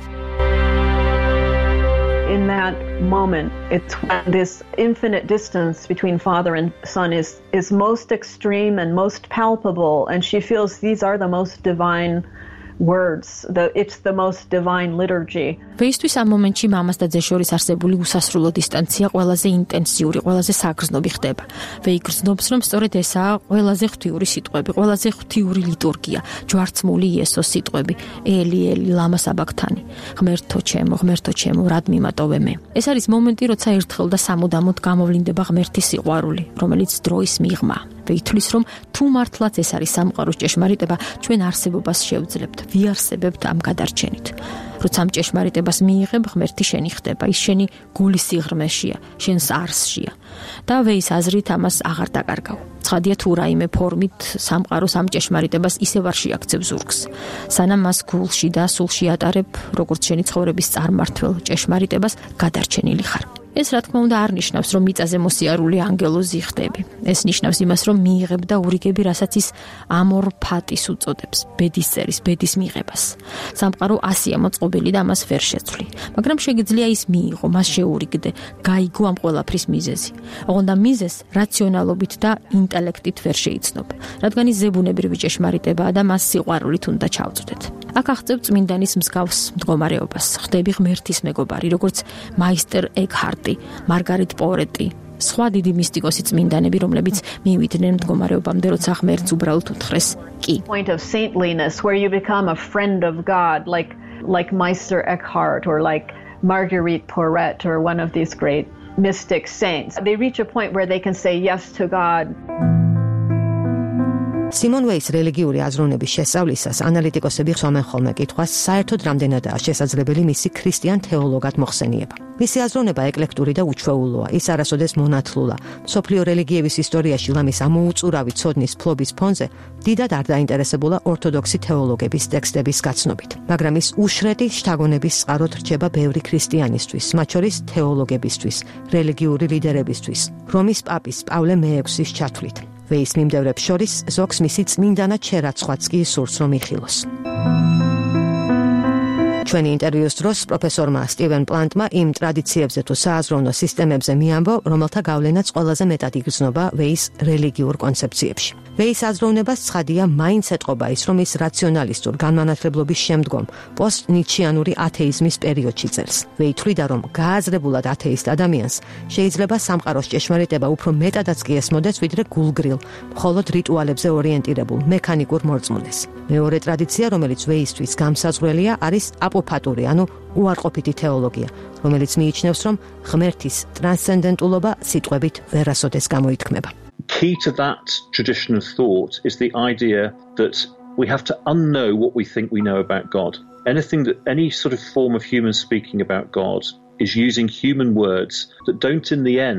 In that moment, it's when this infinite distance between father and son is most extreme and most palpable, and she feels these are the most divine words, it's the most divine liturgy. ვეისთვის ამ მომენტში მამას და ძეს შორის არსებული უსასრულო დისტანცია ყველაზე ინტენსიური, ყველაზე საგრძნობი ხდება. ვეი გრძნობს, რომ სწორედ ესაა ყველაზე ღვთიური სიტყვები, ყველაზე ღვთიური ლიტურგია, ჯვარცმული იესოს სიტყვები, ელი ელი ლამა საბაქთანი. ღმერთო ჩემო, რად მიმატოვე მე. ეს არის მომენტი, როცა ერთხელ და სამუდამოდ გამოვლინდება ღმერთის სიყვარული, რომელიც დროის მიღმა. ვეითვლის, რომ თუ მართლაც ეს არის სამყაროს ჭეშმარიტება, ჩვენ არსებობას შევძლებთ, ვიარსებებთ ამ გადარჩენით. როცა ამ ჭეშმარიტებას მიიღებ, ღმერთი შენი ხდება, ის შენი გულის სიღრმეშია, შენს არსშია. და ვეის აზრით ამას აღარ დაკარგავ. ცხადია თუ რაიმე ფორმით სამყაროს ამ ჭეშმარიტებას ისევ არ შეაქცევ ზურგს. სანამ მას გულში და სულში ატარებ, როგორც შენი ცხოვრების წარმმართველ ჭეშმარიტებას გადარჩენილი ხარ. ეს რა თქმა უნდა არ ნიშნავს, რომ მიწაზე მოსიარული ანგელოზი ხდები. ეს ნიშნავს იმას, რომ მიიღებ და ურიგები, რასაც ის ამორ ფატის უწოდებს, ბედისწერის, ბედის მიღებას. სამყარო ასია მოწყობილი და მას ვერ შეცვლი. მაგრამ შეგიძლია ის მიიღო, მას შეურიგდე, გაიგო ამ ყველაფრის მიზეზი. ოღონდ ამ მიზეზს რაციონალობით და ინტელექტით ვერ შეიცნობ, რადგან ის ზებუნებრივი ჭეშმარიტებაა და მას სიყვარულით უნდა ჩავწვდეთ. აქ აღწევ წმინდანის მსგავს მდგომარეობას, ხდები ღმერთის მეგობარი, როგორც მაისტერ ეკჰარტი, მარგარიტ პორეტი, სხვა დიდი მისტიკოსი წმინდანები, რომლებიც მივიდნენ მდგომარეობამდე, როცა ღმერთს უბრალოდ უთხრეს კი. Point of saintliness where you become a friend of God, like Meister Eckhart or like Marguerite Porete or one of these great mystic saints. They reach a point where they can say yes to God. სიმონ ვეის რელიგიური აზროვნების შესწავლისას ანალიტიკოსები ხვამენ ხოლმე კითხვას, საერთოდ რამდენადაა შესაძლებელი მისი ქრისტიან თეოლოგად მოხსენება. მისი აზროვნება ეკლექტური და უჩვეულოა, ის არასოდეს მონათლულა. მსოფლიო რელიგიების ისტორიაში ლამის ამოუწურავი ცოდნის ფლობის ფონზე დიდად არ დაინტერესებულა ორთოდოქსი თეოლოგების ტექსტების გაცნობით. მაგრამ ის უშრედი შთაგონების წყაროდ რჩება ბევრი ქრისტიანისთვის, მათ შორის თეოლოგებისთვის, რელიგიური ლიდერებისთვის, რომის პაპის პავლე მე-6-ის ჩათვლით. ვეის მიმდევრებს შორის ზოგს მისი წმინდანად შერაცხვაც კი სურს რომ იხილოს. ჩვენი ინტერვიუს დროს პროფესორმა სტივენ პლანტმა იმ ტრადიციებზე თუ სააზროვნო სისტემებზე მიამბო, რომელთა გავლენაც ყველაზე მეტად იგრძნობა ვეის რელიგიურ კონცეფციებში. ვეის აზროვნებას ცხადია მაინც ეტყობა ის, რომ ის რაციონალისტურ განმანათლებლობის შემდგომ პოსტ-ნიჩიანური ათეიზმის პერიოდში წერს. ვეი თვლიდა, რომ გააზრებულად ათეისტ ადამიანს შეიძლება სამყაროს ჭეშმარიტება უფრო მეტადაც კი ესმოდეს, ვიდრე გულგრილ, მხოლოდ რიტუალებზე ორიენტირებულ მექანიკურ მორწმუნეს. მეორე ტრადიცია, რომელიც ვეისთვის გამსაზღვრელია, არის აპოფატური, ანუ უარყოფითი თეოლოგია, რომელიც მიიჩნევს, რომ ღმერთის ტრანსცენდენტულობა სიტყვებით ვერასოდეს გამოითქმება. Key to that tradition of thought is the idea that we have to unknow what we think we know about God. Any sort of form of human speaking about God is using human words that don't in the end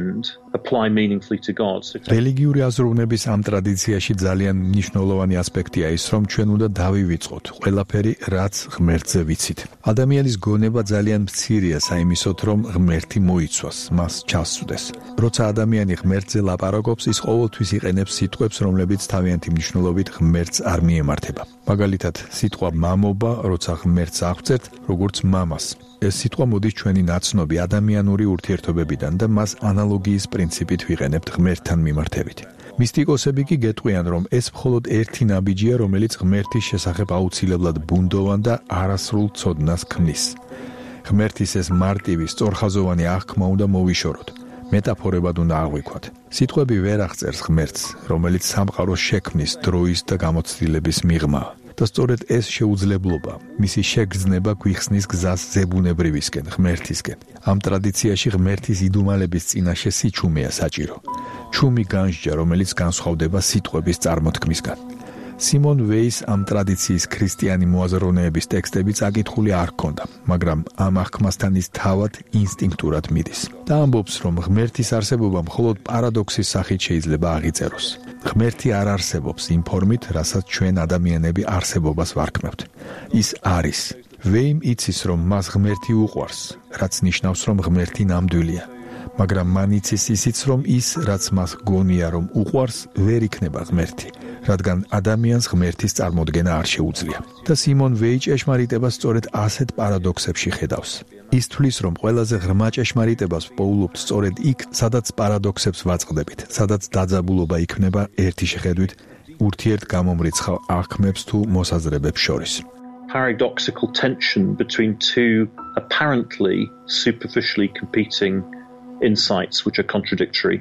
apply meaningfully to God. რელიგიური აზროვნების ამ ტრადიციაში ძალიან მნიშვნელოვანი ასპექტია ის, რომ ჩვენ უნდა დავივიწყოთ ყველაფერი, რაც ღმერთზე ვიცით. ადამიანის გონება ძალიან მცირეა საიმისოთ, რომ ღმერთი მოიცვას, მას ჩასწვდეს. როცა ადამიანი ღმერთზე ლაპარაკობს, ის ყოველთვის იყენებს სიტყვებს, რომლებიც თავიანთი მნიშვნელობით ღმერთს არ მიემართება. მაგალითად, სიტყვა მამობა, როცა ღმერთს აღწერთ, როგორც მამას. ეს სიტყვა მოდის ჩვენი ნაცნობი ადამიანური ურთიერთობებიდან და მას ანალოგიის პრინციპით ვიყენებთ ღმერთთან მიმართებით. მისტიკოსები კი გეტყვიან, რომ ეს მხოლოდ ერთი ნაბიჯია, რომელიც ღმერთის შესახებ აუცილებლად ბუნდოვან და არასრულ ცოდნას ქმნის. ღმერთის ეს მარტივი, სწორხაზოვანი აღქმა უნდა მოვიშოროთ. მეტაფორებად უნდა აღვიქვათ. სიტყვები ვერ აღწერს ღმერთს, რომელიც სამყაროს შექმნის, დროის და გამოცდილების მიღმა. და სწორედ ეს შეუძლებლობა, მისი შეგრძნება გვიხსნის გზას ზებუნებრივისკენ, ღმერთისკენ. ამ ტრადიციაში ღმერთის იდუმალების წინაშე სიჩუმეა საჭირო. ჩუმი განსჯა, რომელიც განსხვავდება სიტყვების წარმოთქმისგან. სიმონ ვეის ამ ტრადიციის ქრისტიანი მოაზროვნეების ტექსტები წაკითხული არ ჰქონდა, მაგრამ ამ აღქმასთან ის თავად ინსტინქტურად მიდის. და ამბობს, რომ ღმერთის არსებობა მხოლოდ პარადოქსის სახით შეიძლება აღიწეროს. ღმერთი არ არსებობს იმ ფორმით, რასაც ჩვენ ადამიანები არსებობას ვარქმევთ. ის არის. ვეიმ იცის, რომ მას ღმერთი უყვარს, რაც ნიშნავს, რომ ღმერთი ნამდვილია. მაგრამ მან იცის ისიც, რომ ის, რაც მას გონია, რომ უყვარს, ვერ იქნება ღმერთი, რადგან ადამიანს ღმერთის წარმოდგენა არ შეუძლია. და სიმონ ვეი ჭეშმარიტებას სწორედ ასეთ პარადოქსებში ხედავს. ის თვლის, რომ ყველაზე ღრმა ჭეშმარიტებას ვპოულობთ სწორედ იქ, სადაც პარადოქსებს ვაწყდებით, სადაც დაძაბულობა იქმნება ერთი შეხედვით ურთიერთგამომრიცხავ აღქმებს თუ მოსაზრებებს შორის. Paradoxical tension between two apparently superficially competing insights which are contradictory.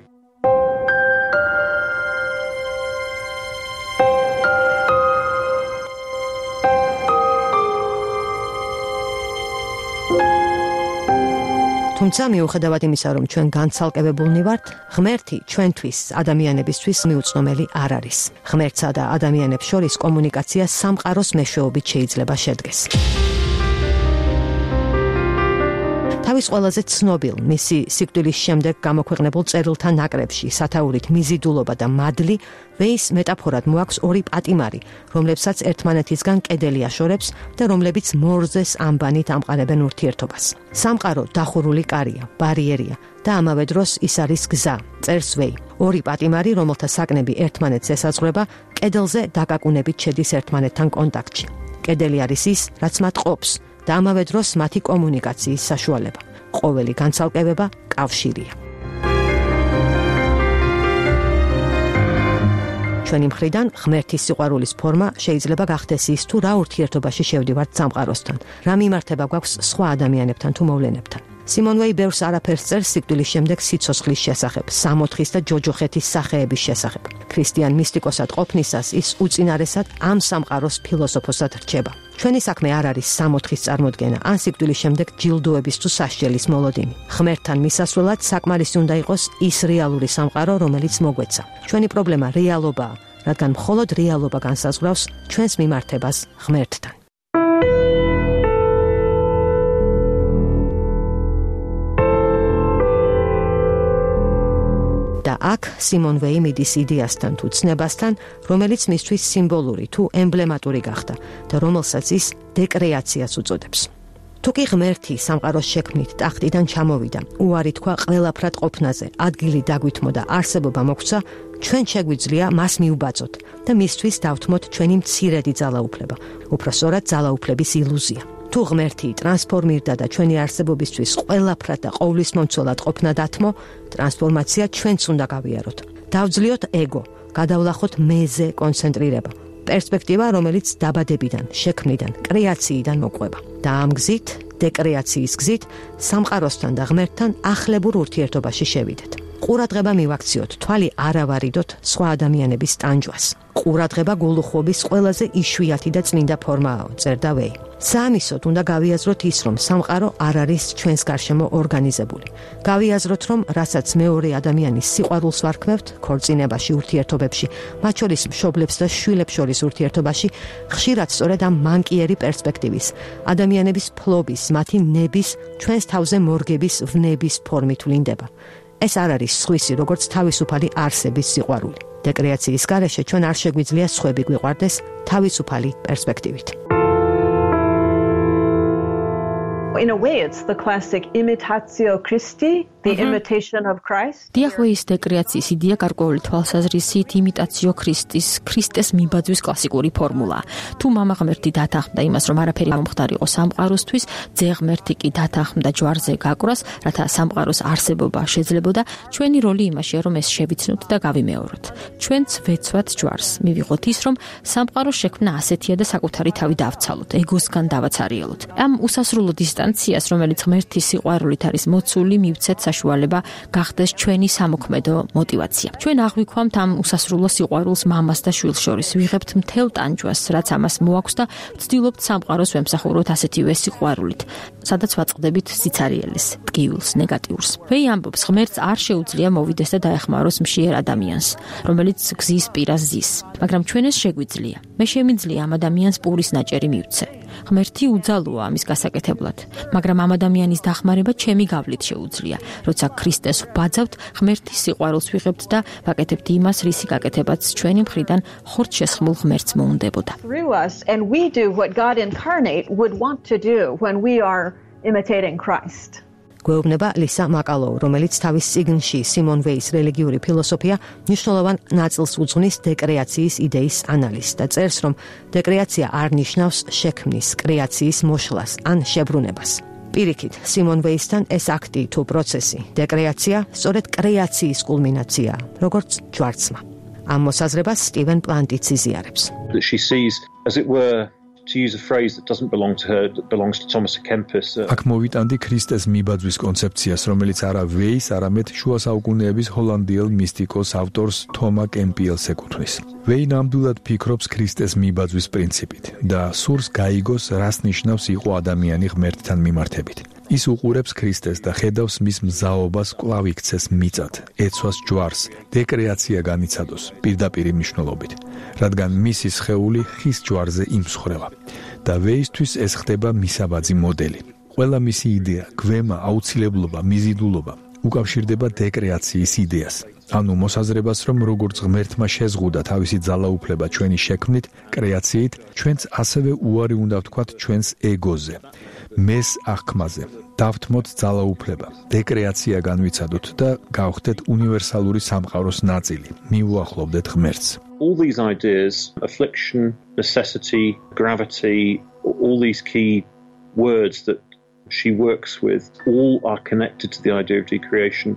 თუმცა მიუხედავად იმისა, რომ ჩვენ განცალკევებულნი ვართ, ღმერთი ჩვენთვის, ადამიანებისთვის მიუწნომელი არ არის. ღმერთსა და ადამიანებს შორის კომუნიკაცია სამყაროს მეშვეობით შეიძლება შედგეს. თავის ყველაზე ცნობილ, მისი სიკვდილის შემდეგ გამოქვეყნებულ წერილთა ნაკრებში სათაურით მიზიდულობა და მადლი ვეის მეტაფორად მოაქვს ორი პატიმარი, რომლებსაც ერთმანეთისგან კედელი აშორებს და რომლებიც მორზეს ამბანით ამყარებენ ურთიერთობას. სამყარო დახურული კარია, ბარიერია და ამავე დროს ის არის გზა, წერს ვეი. ორი პატიმარი, რომელთა საკნები ერთმანეთს ესაზღვრება, კედელზე დაკაკუნებით შედის ერთმანეთთან კონტაქტში. კედელი არის ის, რაც მათ ყოფს და ამავე დროს მათი კომუნიკაციის საშუალება. ყოველი განცალკევება კავშირია. ჩვენი მხრიდან ღმერთის სიყვარულის ფორმა შეიძლება გახდეს ის, თუ რა ურთიერთობაში შევდივართ სამყაროსთან, რა მიმართება გვაქვს სხვა ადამიანებთან თუ მოვლენებთან. სიმონ ვეი ბევრს არაფერს წერს სიკვდილის შემდეგ სიცოცხლის შესახებ, სამოთხის და ჯოჯოხეთის სახეების შესახებ. ქრისტიან მისტიკოსად ყოფნისას ის უწინარესად ამ სამყაროს ფილოსოფოსად რჩება. ჩვენი საქმე არ არის სამოთხის წარმოდგენა, ან სიკვდილის შემდეგ ჯილდოების თუ სასჯელის მოლოდინი. ღმერთთან მისასვლელად საკმარისი უნდა იყოს ის რეალური სამყარო, რომელიც მოგვეცა. ჩვენი პრობლემა რეალობაა, რადგან მხოლოდ რეალობა განსაზღვრავს ჩვენს მიმართებას ღმერთთან. და აქ სიმონ ვეი მიდის იდეასთან თუ ცნებასთან, რომელიც მისთვის სიმბოლური თუ ემბლემატური გახდა და რომელსაც ის დეკრეაციას უწოდებს. თუ კი ღმერთი სამყაროს შექმნით ტახტიდან ჩამოვიდა, უარი თქვა ყველაფრად ყოფნაზე, ადგილი დაგვითმოდა, არსებობა მოგვცა, ჩვენ შეგვიძლია მას მიუბაძოთ და მისთვის დავთმოთ ჩვენი მცირედი ძალაუფლება, უпроსორად ძალაუფლების ილუზია. თუ ღმერთი ტრანსფორმირდა და ჩვენი არსებობისთვის ყველაფრად და ყოვლისმომცველად ყოფნა დათმო, ტრანსფორმაცია ჩვენც უნდა გავიაროთ. დავძლიოთ ეგო, გადავლახოთ მეზე კონცენტრირება, პერსპექტივა, რომელიც დაბადებიდან, შექმნიდან, კრეაციიდან მოყვება. და ამ გზით, დეკრეაციის გზით, სამყაროსთან და ღმერთთან ახლებურ ურთიერთობაში შევიდეთ. ყურადღება მივაქციოთ, თვალი არ ავარიდოთ სხვა ადამიანების ტანჯვას. ყურადღება გულუხვობის ყველაზე იშვიათი და წმინდა ფორმაა, წერდა ვეი. საამისოდ უნდა გავიაზროთ ის, რომ სამყარო არ არის ჩვენს გარშემო ორგანიზებული. გავიაზროთ, რომ რასაც მეორე ადამიანის სიყვარულს ვარქმევთ, ქორწინებაში, ურთიერთობებში, მათ შორის მშობლებს და შვილებს შორის ურთიერთობაში, ხშირად სწორედ ამ მანკიერი პერსპექტივის, ადამიანების ფლობის, მათი ნების, ჩვენს თავზე მორგების ვნების ფორმით ვლინდება. ეს არ არის სხვისი, როგორც თავისუფალი არსების სიყვარული. დეკრეაციის გარეშე ჩვენ არ შეგვიძლია სხვები გვიყვარდეს თავისუფალი პერსპექტივით. In a way, it's the classic imitatio Christi, the imitation of Christ. დიახვეის დეკრეაციის იდეა გარკვეული თვალსაზრისით იმიტაციო ქრისტეს მიბაძვის კლასიკური ფორმულაა. თუ მამა ღმერთი დათანხმდა იმას, რომ არაფერი არ მომხდარიყო სამყაროსთვის, ძე ღმერთი კი დათანხმდა ჯვარზე გაკვრას, რათა სამყაროს არსებობა შეძლებოდა, ჩვენი როლი იმაშია, რომ ეს შევიცნოთ და გავიმეოროთ. ჩვენც ვეცვათ ჯვარს, მივიღოთ ის, რომ სამყაროს შექმნა ასეთია და საკუთარი თავი დავცალოთ, ეგოსგან დავაცარიელოთ. ამ უსასრულო დისტანციას, რომელიც ღმერთის სიყვარულით არის მოცული, მივცეთ საშუალება გახდეს ჩვენი სამოქმედო мотиваცია. ჩვენ აღვიქვამთ ამ უსასრულო სიყვარულს მამას და შვილს შორის, ვიღებთ მთელ ტანჯვას, რაც ამას მოაქვს და ვცდილობთ სამყაროს ვემსახუროთ ასეთივე სიყვარულით, სადაც ვაწყდებით სიცარიელეს, ტკივილს, ნეგატიურს. ვეი ამბობს, ღმერთს არ შეუძლია მოვიდეს და დაეხმაროს მშიერ ადამიანს, რომელიც გზის პირას ზის, მაგრამ ჩვენ ეს შეგვიძლია. მე შემიძლია ამ ადამიანს პურის ნაჭერი მივცე. ღმერთი უძალოა ამის გასაკეთებლად, მაგრამ ამ ადამიანის დახმარება ჩემი გავლით შეუძლია. როცა ქრისტეს ვბაძავთ, ღმერთის სიყვარულს ვიღებთ და ვაკეთებთ იმას, რისი გაკეთებაც ჩვენი მხრიდან ხორცშესხმულ ღმერთს მოუნდებოდა. Through us, and we do what God incarnate would want to do when we are imitating Christ. გვეუბნება ლისა მაკალოუ, რომელიც თავის წიგნში სიმონ ვეის რელიგიური ფილოსოფია მნიშვნელოვან ნაწილს უძღვნის დეკრეაციის იდეის ანალიზს და წერს, რომ დეკრეაცია არ ნიშნავს შექმნის, კრეაციის მოშლას ან შებრუნებას. პირიქით, სიმონ ვეისთან ეს აქტი თუ პროცესი, დეკრეაცია სწორედ კრეაციის კულმინაციაა, როგორც ჯვარცმა. ამ მოსაზრებას სტივენ პლანტიც იზიარებს. She sees, as it were, to use a phrase that doesn't belong to her, that belongs to Thomas à Kempis. აქ მოვიტანდი ქრისტეს მიბაძვის კონცეფციას, რომელიც არა ვეის, არამედ შუა საუკუნეების ჰოლანდიელ მისტიკოს ავტორს თომა კემპიელს ეკუთვნის. ვეი ნამდვილად ფიქრობს ქრისტეს მიბაძვის პრინციპით და სურს გაიგოს, რას ნიშნავს იყო ადამიანი ღმერთთან მიმართებით. ის უყურებს ქრისტეს და ხედავს მის მზაობას კვლავ იქცეს მიწად, ეცვას ჯვარს, დეკრეაცია განიცადოს პირდაპირი მნიშვნელობით, რადგან მისი სხეული ხის ჯვარზე იმსხვრევა და ვეისთვის ეს ხდება მისაბაძი მოდელი. ყველა მისი იდეა, გვემა, აუცილებლობა, მიზიდულობა უკავშირდება დეკრეაციის იდეას. ანუ მოსაზრებას, რომ როგორც ღმერთმა შეზღუდა თავისი ძალაუფლება ჩვენი შექმნით, კრეაციით, ჩვენც ასევე უარი უნდა ვთქვათ ჩვენს ეგოზე. მეს აღქმაზე, დავთმოთ ძალაუფლება, დეკრეაცია განვიცადოთ და გავხდეთ უნივერსალური სამყაროს ნაწილი, მიუახლოვდეთ ღმერთს. All these ideas, affliction, necessity, gravity, all these key words that she works with, all are connected to the idea of decreation.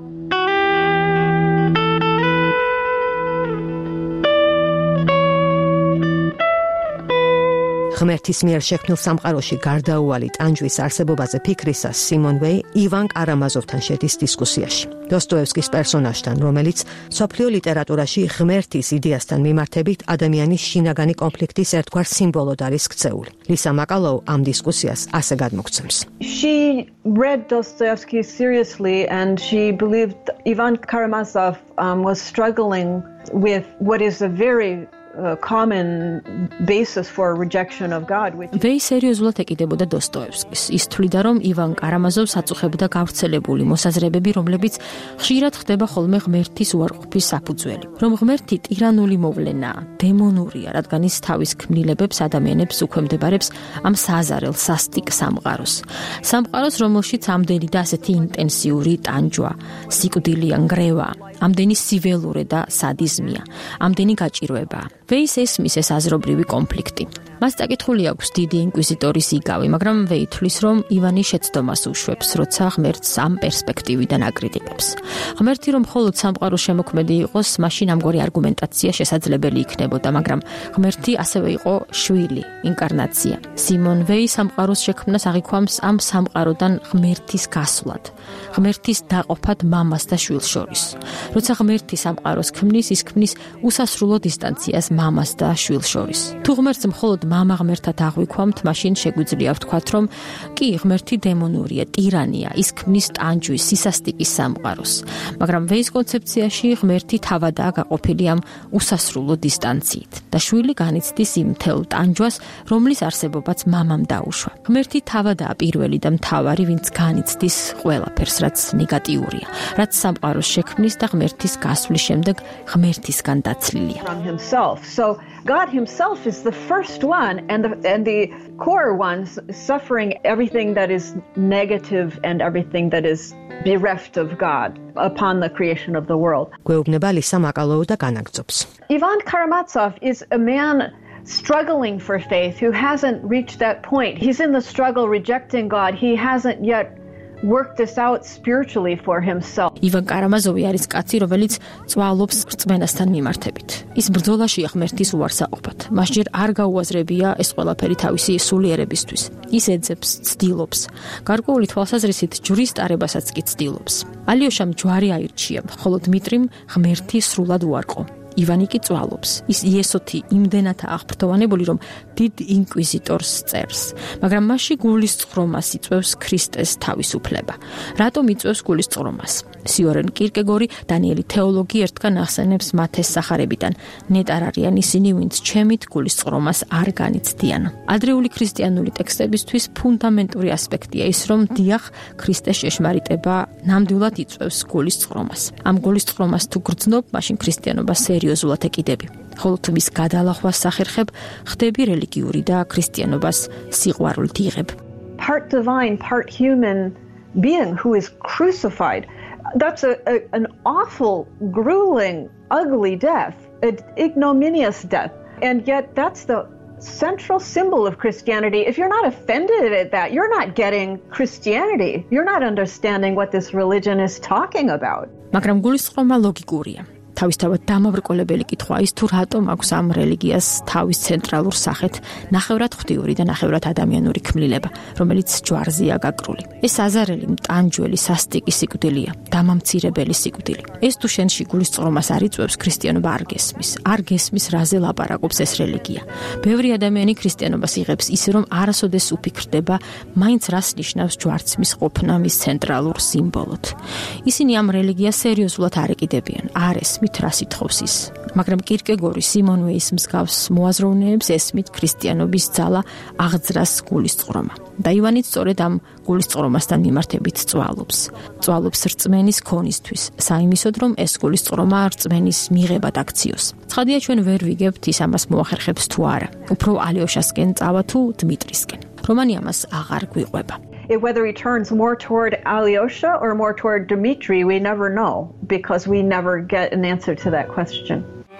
ღმერთის მიერ შექმნილ სამყაროში გარდაუვალი ტანჯვის არსებობაზე ფიქრისას სიმონ ვეი ივან კარამაზოვთან შედის დისკუსიაში. დოსტოევსკის პერსონაჟთან, რომელიც სოფლიო ლიტერატურაში ღმერთის იდეასთან მიმართებით ადამიანის შინაგანი კონფლიქტის ერთგვარ სიმბოლოდ არის ქცეული. ლისა მაკალოუ ამ დისკუსიას ასე გადმოგცემს. She read Dostoevsky seriously, and she believed Ivan Karamazov was struggling with what is a very common basis for rejection of God, which ვეი სერიოზულად ეკიდებოდა დოსტოევსკის. ის თვლიდა, რომ ივან კარამაზოვს აწუხებდა გავრცელებული მოსაზრებები, რომლებიც ხშირად ხდება ხოლმე ღმერთის უარყოფის საფუძველი. რომ ღმერთი ტირანული მოვლენაა, დემონურია, რადგან ის თავის ქმნილებებს ადამიანებს უქვემდებარებს ამ საზარელ სასტიკ სამყაროს. სამყაროს, რომელშიც ამდენი და ასეთი ინტენსიური ტანჯვა, სიკვდილი, ნგრევა, ამდენი სიველურე და სადიზმია, ამდენი გაჭირვებაა. ვეის ესმის ეს აზრობრივი კონფლიქტი. მას წაკითხული აქვს დიდი ინკვიზიტორის იგავი, მაგრამ ვეი თვლის, რომ ივანი შეცდომას უშვებს, როცა ღმერთს ამ პერსპექტივიდან აკრიტიკებს. ღმერთი რომ მხოლოდ სამყაროს შემოქმედი იყოს, მაშინ ამგვარი არგუმენტაცია შესაძლებელი იქნებოდა, მაგრამ ღმერთი ასევე იყო შვილი, ინკარნაცია. სიმონ ვეი სამყაროს შექმნას აღიქვამს ამ სამყაროდან ღმერთის გასვლად, ღმერთის დაყოფად მამას და შვილს შორის. როცა ღმერთი სამყაროს ქმნის, ის ქმნის უსასრულო დისტანციას მამას და შვილს შორის. თუ ღმერთს მხოლოდ მამა ღმერთად აღვიქვამთ, მაშინ შეგვიძლია ვთქვათ, რომ კი, ღმერთი დემონურია, ტირანია, ის ქმნის ტანჯვის, სისასტიკის სამყაროს. მაგრამ ვეის კონცეფციაში ღმერთი თავადაა გაყოფილი ამ უსასრულო დისტანციით და შვილი განიცდის იმ მთელ ტანჯვას, რომლის არსებობაც მამამ დაუშვა. ღმერთი თავადაა პირველი და მთავარი, ვინც განიცდის ყველაფერს, რაც ნეგატიურია, რაც სამყაროს შექმნის და ღმერთის გასვლის შემდეგ ღმერთისგან დაცლილია. So God himself is the first one and the core ones suffering everything that is negative and everything that is bereft of God upon the creation of the world. გვეუბნება ლისა მაკალოუ და განაგრძობს. Ivan Karamazov is a man struggling for faith who hasn't reached that point. He's in the struggle rejecting God. He hasn't yet worked this out spiritually for himself. ივან კარამაზოვი არის კაცი, რომელიც წვალობს რწმენასთან მიმართებით. ის ბრძოლაშია ღმერთის უარსაყოფად. მას ჯერ არ გაუაზრებია ეს ყველაფერი თავისი სულიერებისთვის. ის ეძებს, ცდილობს. გარკვეული თვალსაზრისით ჯვრის ტარებასაც კი ცდილობს. ალიოშამ ჯვარი აირჩია, ხოლო დმიტრიმ ღმერთი სრულად უარყო. ივანი კი წვალობს. ის იესოთი იმდენათა აღფრთოვანებული, რომ დიდ ინკვიზიტორს წერს, მაგრამ მასში გულის წყრომას იწვევს ქრისტეს თავისუფლება. რატომ იწვევს გულის წყრომას? სიორენ კირკეგორი, დანიელი თეოლოგი ერთგან ახსენებს მათეს სახარებიდან. ნეტარ არიან ისინი, ვინც ჩემით გულის წყრომას არ განიცდიან. ადრეული ქრისტიანული ტექსტებისთვის ფუნდამენტური ასპექტია ის, რომ დიახ, ქრისტეს შეშმარიტება ნამდვილად იწვევს გულის წყრომას. ამ გულის წყრომას თუ გრძნობ, მაშინ ქრისტიანობა სერიოზულად ეკიდები. ხოლო თუ მის გადალახვას სახერხებ, ხდები რელიგიური და ქრისტიანობას სიყვარულით იღებ. Part divine, part human being who is crucified. That's an awful, grueling, ugly death, an ignominious death. And yet that's the central symbol of Christianity. If you're not offended at that, you're not getting Christianity. You're not understanding what this religion is talking about. მაგრამ გულის წყრომა ლოგიკურია. თავისთავად დამაბრკოლებელი კითხვა ის თუ რატომ აქვს ამ რელიგიას თავის ცენტრალურ სახეთ ნახევრად ღვთიური და ნახევრად ადამიანური ქმნილება, რომელიც ჯვარზეა გაკრული. ეს აზარელი მტანჯველი სასტიკი სიკვდილია, დამამცირებელი სიკვდილი. ეს თუ შენში გულის წყრომას არ იწვევს, ქრისტიანობა არ გესმის, რაზე ლაპარაკობს ეს რელიგია. ბევრი ადამიანი ქრისტიანობას იღებს ისე, რომ არასოდეს უფიქრდება, მაინც რას ნიშნავს ჯვარცმის ყოფნა მის ცენტრალურ სიმბოლოდ. ისინი ამ რელიგიას სერიოზულად არ ეკიდებიან, არ ესმით რა სიტყავს ის. მაგრამ კირკეგორი, სიმონ ვეის მსგავს მოაზროვნეებს ესმით ქრისტიანობის ძალა აღძრას გულის წყრომა. და ივანიც სწორედ ამ გულის წყრომასთან მიმართებით წვალობს. წვალობს რწმენის ქონისთვის, საიმისოდ რომ ეს გულის წყრომა რწმენის მიღებად აქციოს. ცხადია ჩვენ ვერ ვიგებთ ის ამას მოახერხებს თუ არა. უფრო ალიოშასკენ წავა თუ დმიტრისკენ. რომანი ამას აღარ გვიყვება. Whether he turns more toward Alyosha or more toward Dmitry, we never know because we never get an answer to that question.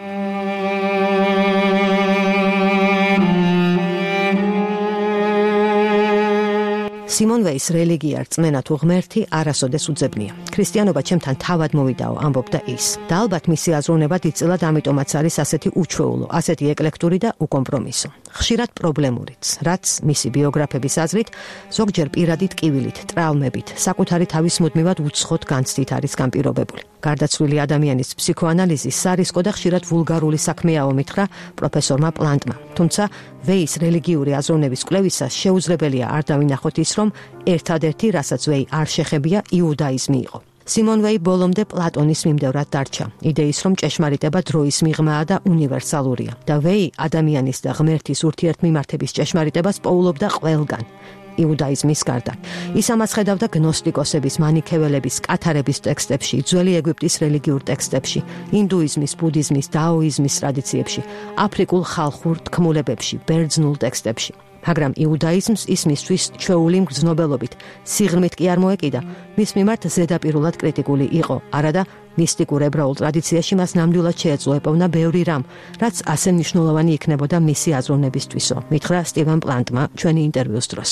სიმონ ვეის რელიგია რწმენა თუ ღმერთი არასოდეს უძებნია. ქრისტიანობა ჩემთან თავად მოვიდაო, ამბობდა ის. და ალბათ მისი აზროვნება დიდწილად ამიტომაც არის ასეთი უჩვეულო, ასეთი ეკლექტური და უკომპრომისო. ხშირად პრობლემურიც, რაც მისი ბიოგრაფების აზრით ზოგჯერ პირადი ტკივილით, ტრაუმებით, საკუთარი თავის მუდმივად უცხოდ განცდით არის განპირობებული. გარდაცვლილი ადამიანის ფსიქოანალიზის სარისკო და ხშირად ვულგარული საქმეაო მითხრა პროფესორმა პლანტმა. თუმცა ვეის რელიგიური აზროვნების კვლევისას შეუძლებელია არ დავინახოთ ის, რომ ერთადერთი, რასაც ვეი არ შეხებია, იუდაიზმი იყო. სიმონ ვეი ბოლომდე პლატონის მიმდევრად დარჩა, იდეის, რომ ჭეშმარიტება დროის მიღმაა და უნივერსალურია. და ვეი ადამიანის და ღმერთის ურთიერთმიმართების ჭეშმარიტებას პოულობდა ყველგან. იუდაიზმის გარდა. ის ამას ხედავდა გნოსტიკოსების, მანიქეველების, კათარების ტექსტებში, ძველი ეგვიპტის რელიგიურ ტექსტებში, ინდუიზმის, ბუდიზმის, დაოიზმის ტრადიციებში, აფრიკულ ხალხურ თქმულებებში, ბერძნულ ტექსტებში. მაგრამ იუდაიზმს ის მისთვის ჩვეული მგრძნობელობით, სიღრმით კი არ მოეკიდა, მის მიმართ ზედაპირულად კრიტიკული იყო, არადა მისტიკურ ებრაულ ტრადიციაში მას ნამდვილად შეეძლო ეპოვნა ბევრი რამ, რაც ასე მნიშვნელოვანი იქნებოდა მისი აზროვნებისთვისო, მითხრა სტივენ პლანტმა ჩვენი ინტერვიუს დროს.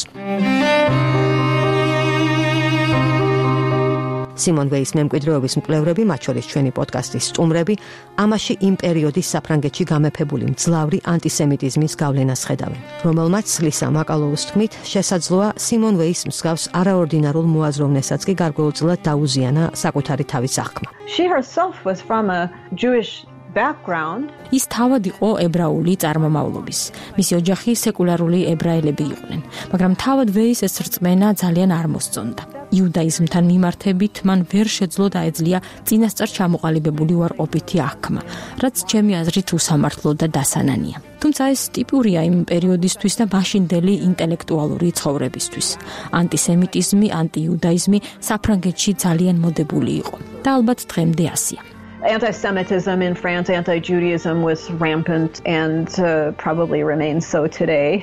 სიმონ ვეის მემკვიდრეობის მკვლევრები, მათ შორის ჩვენი პოდკასტის სტუმრები, ამაში იმ პერიოდის საფრანგეთში გამეფებული მძლავრი ანტისემიტიზმის გავლენას ხედავენ, რომელმაც ლისა მაკალოუს თქმით, შესაძლოა სიმონ ვეის მსგავს არაორდინარულ მოაზროვნესაც კი გარკვეულწილად დაუზიანა საკუთარი თავის აღქმა. She herself was from a Jewish background. ის თავად იყო ებრაული წარმომავლობის. მისი ოჯახი სეკულარული ებრაელები იყვნენ, მაგრამ თავად ვეის ეს რწმენა ძალიან არ მოსწონდა. იუდაიზმთან მიმართებით მან ვერ შეძლო დაეძლია წინასწარ ჩამოყალიბებული უარყოფითი აღქმა, რაც ჩემი აზრით უსამართლო და დასანანია. თუმცა ეს ტიპურია იმ პერიოდისთვის და მაშინდელი ინტელექტუალური ცხოვრებისთვის. ანტისემიტიზმი, ანტიიუდაიზმი საფრანგეთში ძალიან მოდებული იყო და ალბათ დღემდე ასია. Anti-Semitism in France, anti-Judaism was rampant and probably remains so today.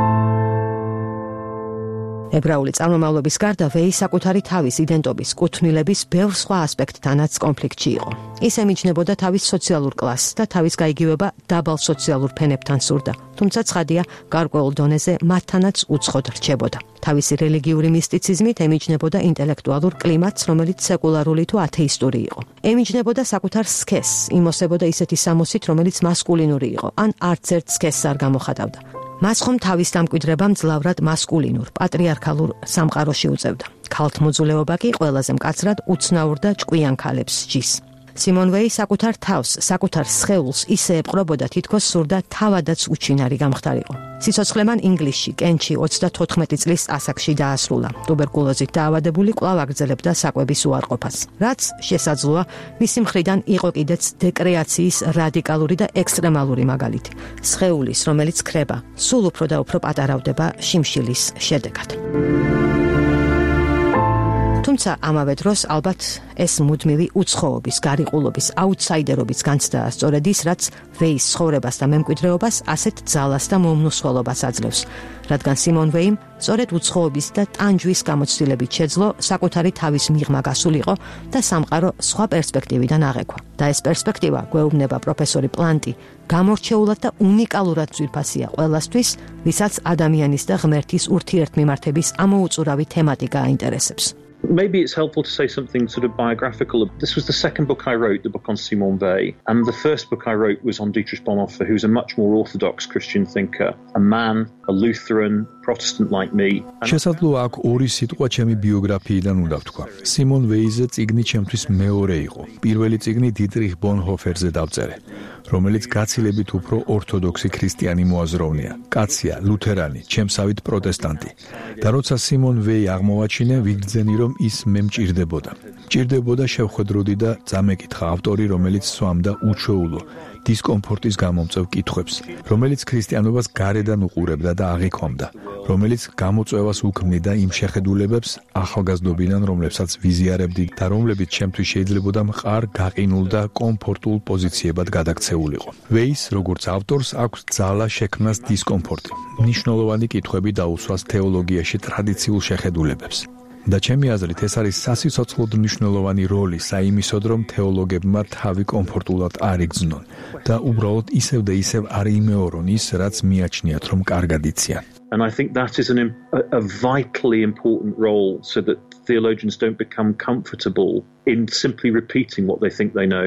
ებრაული წარმომავლობის გარდა ვეი საკუთარი თავის იდენტობის, კუთვნილების ბევრ სხვა ასპექტთანაც კონფლიქტში იყო. ის ემიჯნებოდა თავის სოციალურ კლასს და თავის გაიგივება დაბალ სოციალურ ფენებთან სურდა, თუმცა ცხადია, გარკვეულ დონეზე მათთანაც უცხოდ რჩებოდა. თავისი რელიგიური მისტიციზმით ემიჯნებოდა ინტელექტუალურ კლიმატს, რომელიც სეკულარული თუ ათეისტური იყო. ემიჯნებოდა საკუთარ სქესს, იმოსებოდა ისეთი სამოსით, რომელიც მასკულინური იყო, ან არც ერთ სქესს არ გამოხატავდა. მას ხომ თავის დამკვიდრება მძლავრად მასკულინურ, პატრიარქალურ სამყაროში უწევდა. ქალთმოძულეობა კი ყველაზე მკაცრად უცნაურ და ჭკვიან ქალებს სჯის. სიმონ ვეი საკუთარ თავს, საკუთარ სხეულს ისე ეპყრობოდა, თითქოს სურდა თავადაც უჩინარი გამხდარიყო. სიცოცხლე მან ინგლისში, კენტში 34 წლის ასაკში დაასრულა. ტუბერკულოზით დაავადებული კვლავ აგრძელებდა საკვების უარყოფას. რაც შესაძლოა, მისი მხრიდან იყო კიდეც დეკრეაციის რადიკალური და ექსტრემალური მაგალითი. სხეულის, რომელიც ქრება, სულ უფრო და უფრო პატარავდება შიმშილის შედეგად. თუმცა ამავე დროს ალბათ ეს მუდმივი უცხოობის, გარიყულობის, აუთსაიდერობის განცდაა სწორედ ის, რაც ვეის ცხოვრებას და მემკვიდრეობას ასეთ ძალას და მომნუსხველობას აძლევს, რადგან სიმონ ვეიმ სწორედ უცხოობის და ტანჯვის გამოცდილებით შეძლო საკუთარი თავის მიღმა გასულიყო და სამყარო სხვა პერსპექტივიდან აღეკვა. და ეს პერსპექტივა, გვეუბნება პროფესორი პლანტი, გამორჩეულად და უნიკალურად ძვირფასია ყველასთვის, ვისაც ადამიანის და ღმერთის ურთიერთმიმართების ამოუწურავი თემატიკა აინტერესებს. Maybe it's helpful to say something sort of biographical. This was the second book I wrote, the book on Simone Weil, and the first book I wrote was on Dietrich Bonhoeffer, who's a much more orthodox Christian thinker, a man, a Lutheran, Protestant like me. შესაძლოა აქ ორი სიტყვა ჩემი ბიოგრაფიიდან უნდა ვთქვა. სიმონ ვეიზე წიგნი ჩემთვის მეორე იყო. პირველი წიგნი დიტრიხ ბონჰოფერზე დავწერე, რომელიც გაცილებით უფრო ორთოდოქსი ქრისტიანი მოაზროვნეა. კაცია, ლუთერანი, ჩემსავით პროტესტანტი. და როცა სიმონ ვეი აღმოვაჩინე, ვიგრძენი რომ ის მე მჭირდებოდა. მჭირდებოდა შევხედროდი და წამეკითხა ავტორი, რომელიც სვამდა უჩვეულო დისკომფორტის გამომწვევ კითხვებს, რომელიც ქრისტიანობას გარედან უყურებდა და აღიქვამდა, რომელიც გამოწვევას უქმნიდა იმ შეხედულებებს ახალგაზრდობიდან, რომლებსაც ვიზიარებდი და რომლებიც ჩემთვის შეიძლებოდა მყარ, გაყინულ და კომფორტულ პოზიციებად გადაქცეულიყო. ვეის, როგორც ავტორს, აქვს ძალა შექმნას დისკომფორტი, მნიშვნელოვანი კითხვები დაუსვას თეოლოგიაში ტრადიციულ შეხედულებებს. და ჩემი აზრით ეს არის სასიცოცხლოდ მნიშვნელოვანი როლი საიმისოდ, რომ თეოლოგებმა თავი კომფორტულად არ იგრძნონ და უბრალოდ ისევ და ისევ არ იმეორონ ის, რაც მიაჩნიათ, რომ კარგად იციან. And I think that is a vitally important role so that theologians don't become comfortable in simply repeating what they think they know.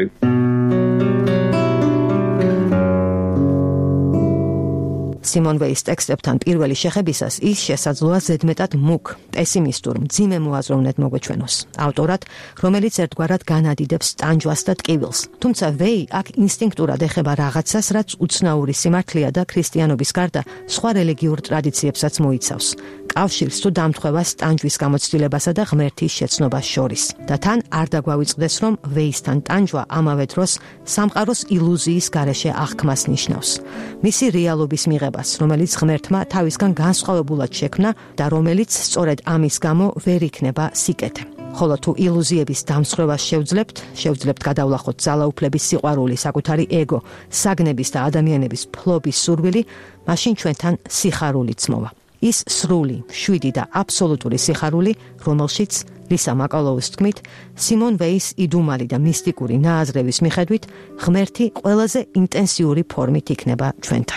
სიმონ ვეის ტექსტებთან პირველი შეხებისას ის შესაძლოა ზედმეტად მუქ, პესიმისტურ, მძიმე მოაზროვნედ მოგვეჩვენოს. ავტორად, რომელიც ერთგვარად განადიდებს ტანჯვას და ტკივილს. თუმცა ვეი აქ ინსტინქტურად ეხება რაღაცას, რაც უცნაური სიმართლეა და ქრისტიანობის გარდა სხვა რელიგიურ ტრადიციებსაც მოიცავს. კავშირს თუ დამთხვევას ტანჯვის გამოცდილებასა და ღმერთის შეცნობას შორის. და თან არ დაგვავიწყდეს, რომ ვეისთან ტანჯვა ამავე დროს სამყაროს ილუზიის გარეშე აღქმას ნიშნავს. მისი რეალობის მიღებას, რომელიც ღმერთმა თავისგან განსხვავებულად შექმნა და რომელიც სწორედ ამის გამო ვერ იქნება სიკეთე. ხოლო თუ ილუზიების დამსხვრევას შევძლებთ გადავლახოთ ძალაუფლების სიყვარული, საკუთარი ეგო, საგნების და ადამიანების ფლობის სურვილი, მაშინ ჩვენთან სიხარულიც მოვა. ის სრული, შვიდი და აბსოლუტური სიხარული, რომელშიც ლისა მაკალოვის თქმით, სიმონ ვეის იდუმალი და მისტიკური ნააზრევის მიხედვით, ღმერთი ყველაზე ინტენსიური ფორმით იქნება ჩვენთან.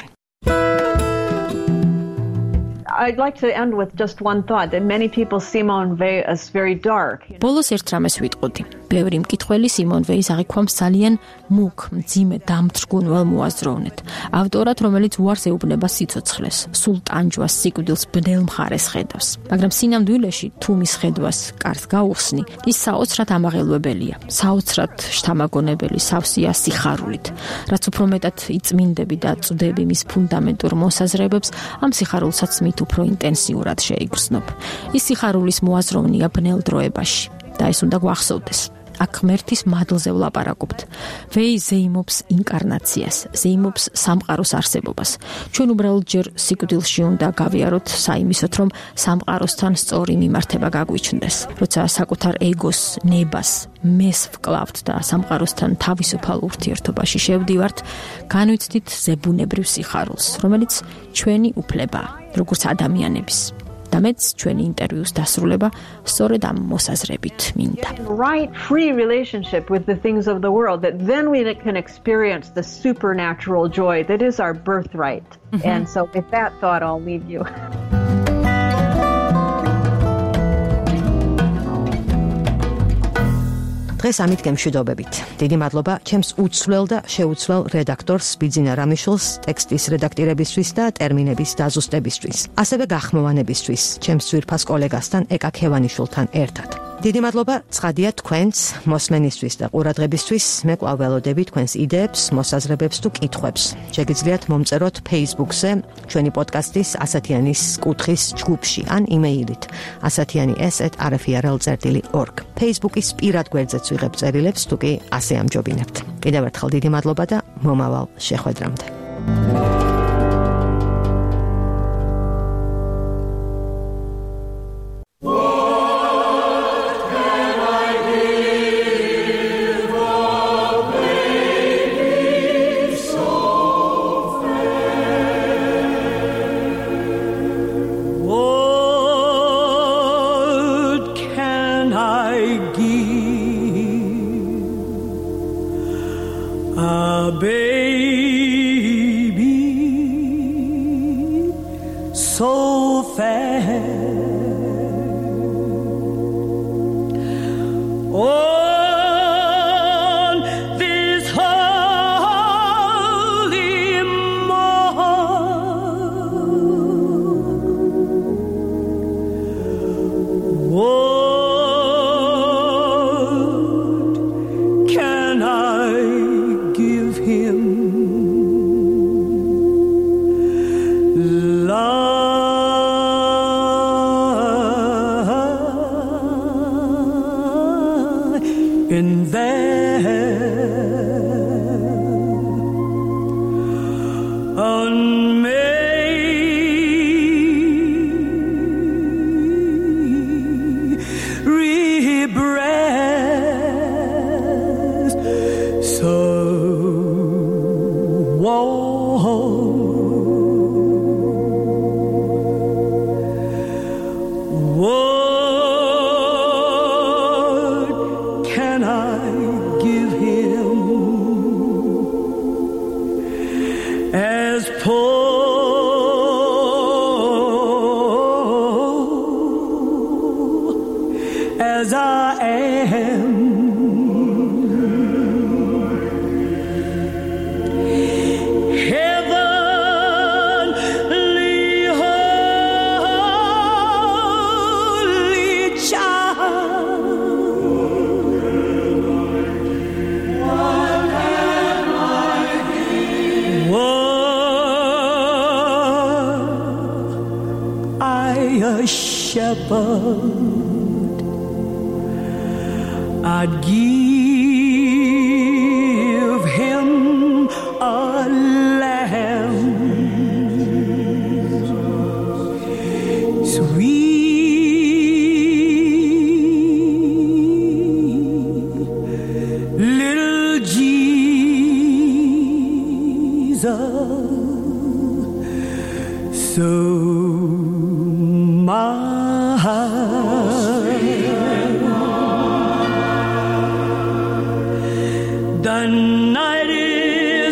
I'd like to end with just one thought that many people Simone Weil as very dark. ბოლოს ერთ რამეს ვიტყოდი. ბევრი მკითხველი სიმონ ვეის აღიქვამს ძალიან მუქ, მძიმე, დამთრგუნვალ მოაზროვნედ. ავტორად, რომელიც უარს ეუბნება სიცოცხლეს, სულ ტანჯვას, სიკვდილს ბნელ მხარეს ხედავს. მაგრამ სინამდვილეში, თუ მის ხედვას კარს გაუხსნი, ის საოცრად ამაღელვებელია, საოცრად შთამაგონებელი, სავსეა სიხარულით. რაც უფრო მეტად იწმინდები და წვდები მის ფუნდამენტურ მოსაზრებებს, ამ სიხარულსაც მით უფრო ინტენსიურად შეიგრძნობ. ის სიხარულის მოაზროვნეა ბნელ დროებაში და ეს უნდა გვახსოვდეს. აქ ღმერთის მადლზე ვლაპარაკობთ. ვეი ზეიმობს ინკარნაციას, ზეიმობს სამყაროს არსებობას. ჩვენ უბრალოდ ჯერ სიკვდილში უნდა გავიაროთ საიმისოთ, რომ სამყაროსთან სწორი მიმართება გაგვიჩნდეს. როცა საკუთარ ეგოს, ნებას, მეს ვკლავთ და სამყაროსთან თავისუფალ ურთიერთობაში შევდივართ, განვიცდით ზებუნებრივ სიხარულს, რომელიც ჩვენი უფლებაა, როგორც ადამიანების. და მეც ჩვენი ინტერვიუს დასრულება სწორედ ამ მოსაზრებით მინდა. Right free relationship with the things of the world, that then we can experience the supernatural joy that is our birthright. And so with that thought, I'll leave you. დღეს ამით გემშვიდობებით. დიდი მადლობა ჩემს უცვლელ და შეუცვლელ რედაქტორს ბიძინა რამიშვილს ტექსტის რედაქტირებისთვის და ტერმინების დაზუსტებისთვის. ასევე გახმოვანებისთვის ჩემს ძვირფას კოლეგასთან ეკა ქევანიშვილთან ერთად. დიდი მადლობა ცხადია თქვენს მოსმენისთვის და ყურადღებისთვის. მე კვლავ ველოდები თქვენს იდეებს, მოსაზრებებს თუ კითხვებს. შეგიძლიათ მომწეროთ Facebook-ზე ჩვენი პოდკასტის ასათიანის კუთხის ჯგუფში ან იმეილით asatiani@rfi.org. Facebook-ის პირად გვერდზეც ვიღებ წერილებს, თუ კი ასე ამჯობინებთ. კიდევ ერთხელ დიდი მადლობა და მომავალ შეხვედრამდე. Shepherd, I'd give him a lamb, sweet little Jesus, so the night is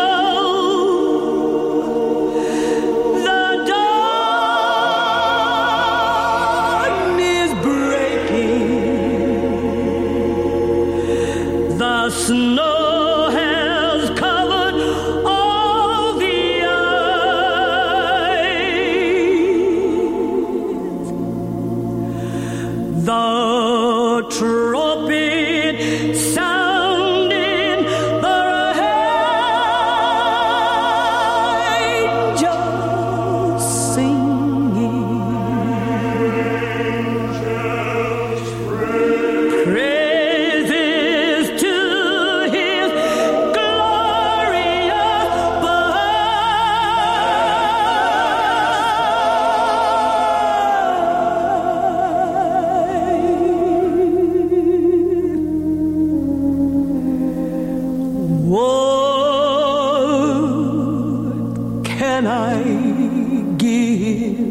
cold, the dawn is breaking, snow has covered all the ice. The trumpet sounding, the angels singing. Praises to His glorious What can I give?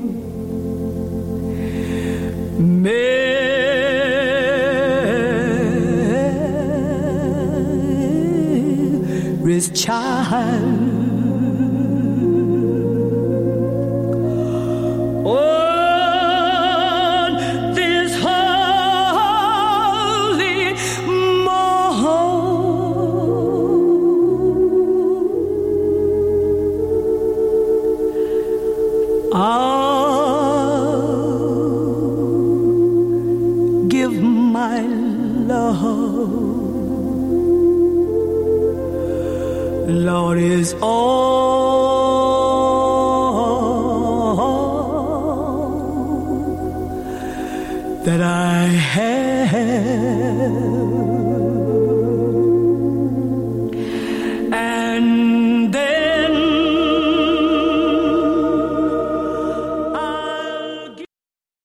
Mary's child. On this holy morn, I'll give my love. Lord is all that I have.